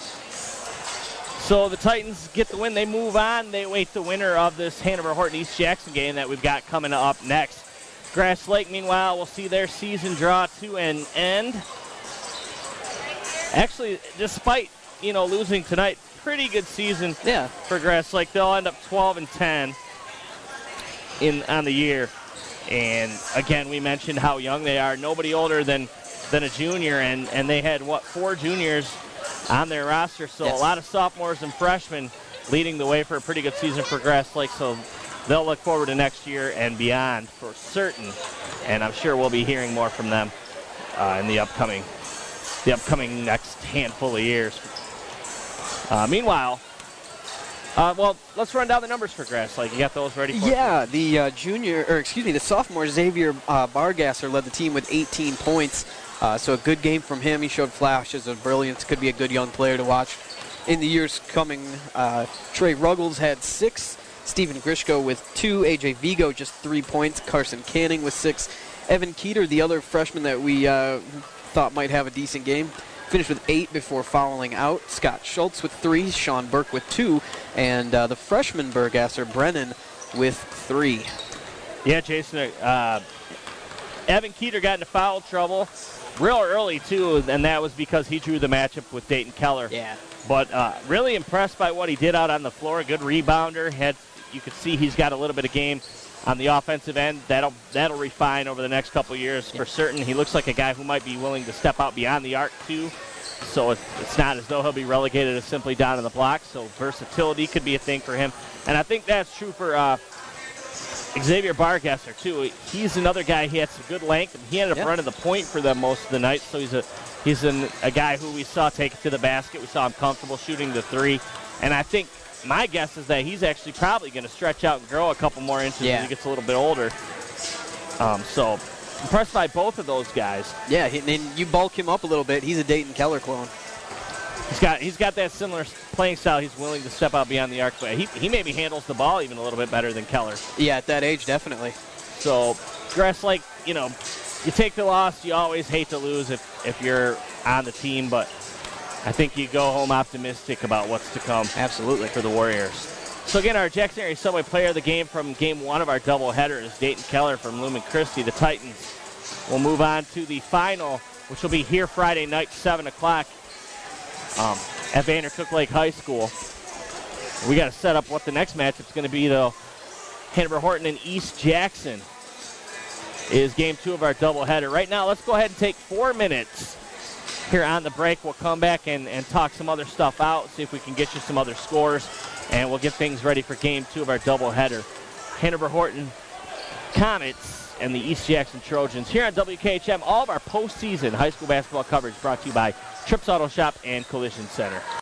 A: So the Titans get the win. They move on. They await the winner of this Hanover Horton East Jackson game that we've got coming up next. Grass Lake, meanwhile, will see their season draw to an end. Actually, despite, you know, losing tonight, pretty good season
B: yeah.
A: for Grass Lake. They'll end up twelve and ten in on the year. And again, we mentioned how young they are. Nobody older than than a junior, and, and they had, what, four juniors on their roster. So
B: yes.
A: a lot of sophomores and freshmen leading the way for a pretty good season for Grass Lake. So they'll look forward to next year and beyond for certain, and I'm sure we'll be hearing more from them uh, in the upcoming, the upcoming next handful of years. Uh, meanwhile, uh, well, let's run down the numbers for Grass Lake. You got those ready for
B: Yeah,
A: us?
B: the uh, junior, or excuse me, the sophomore Xavier uh, Bargasser led the team with eighteen points. Uh, so a good game from him. He showed flashes of brilliance. Could be a good young player to watch in the years coming. Uh, Trey Ruggles had six. Stephen Grishko with two, A J Vigo just three points, Carson Canning with six, Evan Keeter, the other freshman that we uh, thought might have a decent game, finished with eight before fouling out, Scott Schultz with three, Sean Burke with two, and uh, the freshman Bergasser, Brennan, with three.
A: Yeah, Jason, uh, Evan Keeter got into foul trouble real early, too, and that was because he drew the matchup with Dayton Keller.
B: Yeah.
A: But uh, really impressed by what he did out on the floor. A good rebounder. Had You could see he's got a little bit of game on the offensive end. That'll that'll refine over the next couple of years for certain. He looks like a guy who might be willing to step out beyond the arc, too. So it's, it's not as though he'll be relegated to simply down in the block. So versatility could be a thing for him. And I think that's true for uh, Xavier Bargasser, too. He's another guy. He had some good length. He ended up
B: yep.
A: running the point for them most of the night. So he's a he's an, a guy who we saw take it to the basket. We saw him comfortable shooting the three. And I think my guess is that he's actually probably going to stretch out and grow a couple more inches
B: yeah.
A: as he gets a little bit older. Um, so impressed by both of those guys.
B: Yeah, he, and you bulk him up a little bit. He's a Dayton Keller clone.
A: He's got he's got that similar playing style. He's willing to step out beyond the arc, but he, he maybe handles the ball even a little bit better than Keller.
B: Yeah, at that age, definitely.
A: So Grass Lake, you know, you take the loss. You always hate to lose if, if you're on the team, but I think you go home optimistic about what's to come.
B: Absolutely.
A: For the Warriors. So again, our Jackson Area Subway player of the game from game one of our doubleheader is Dayton Keller from Lumen Christi. The Titans will move on to the final, which will be here Friday night, seven o'clock um, at Vandercook Lake High School. We got to set up what the next matchup's going to be, though. Hanover Horton and East Jackson is game two of our doubleheader. Right now, let's go ahead and take four minutes here on the break. We'll come back and, and talk some other stuff out, see if we can get you some other scores, and we'll get things ready for game two of our doubleheader. Hanover Horton Comets and the East Jackson Trojans here on W K H M. All of our postseason high school basketball coverage brought to you by Trips Auto Shop and Collision Center.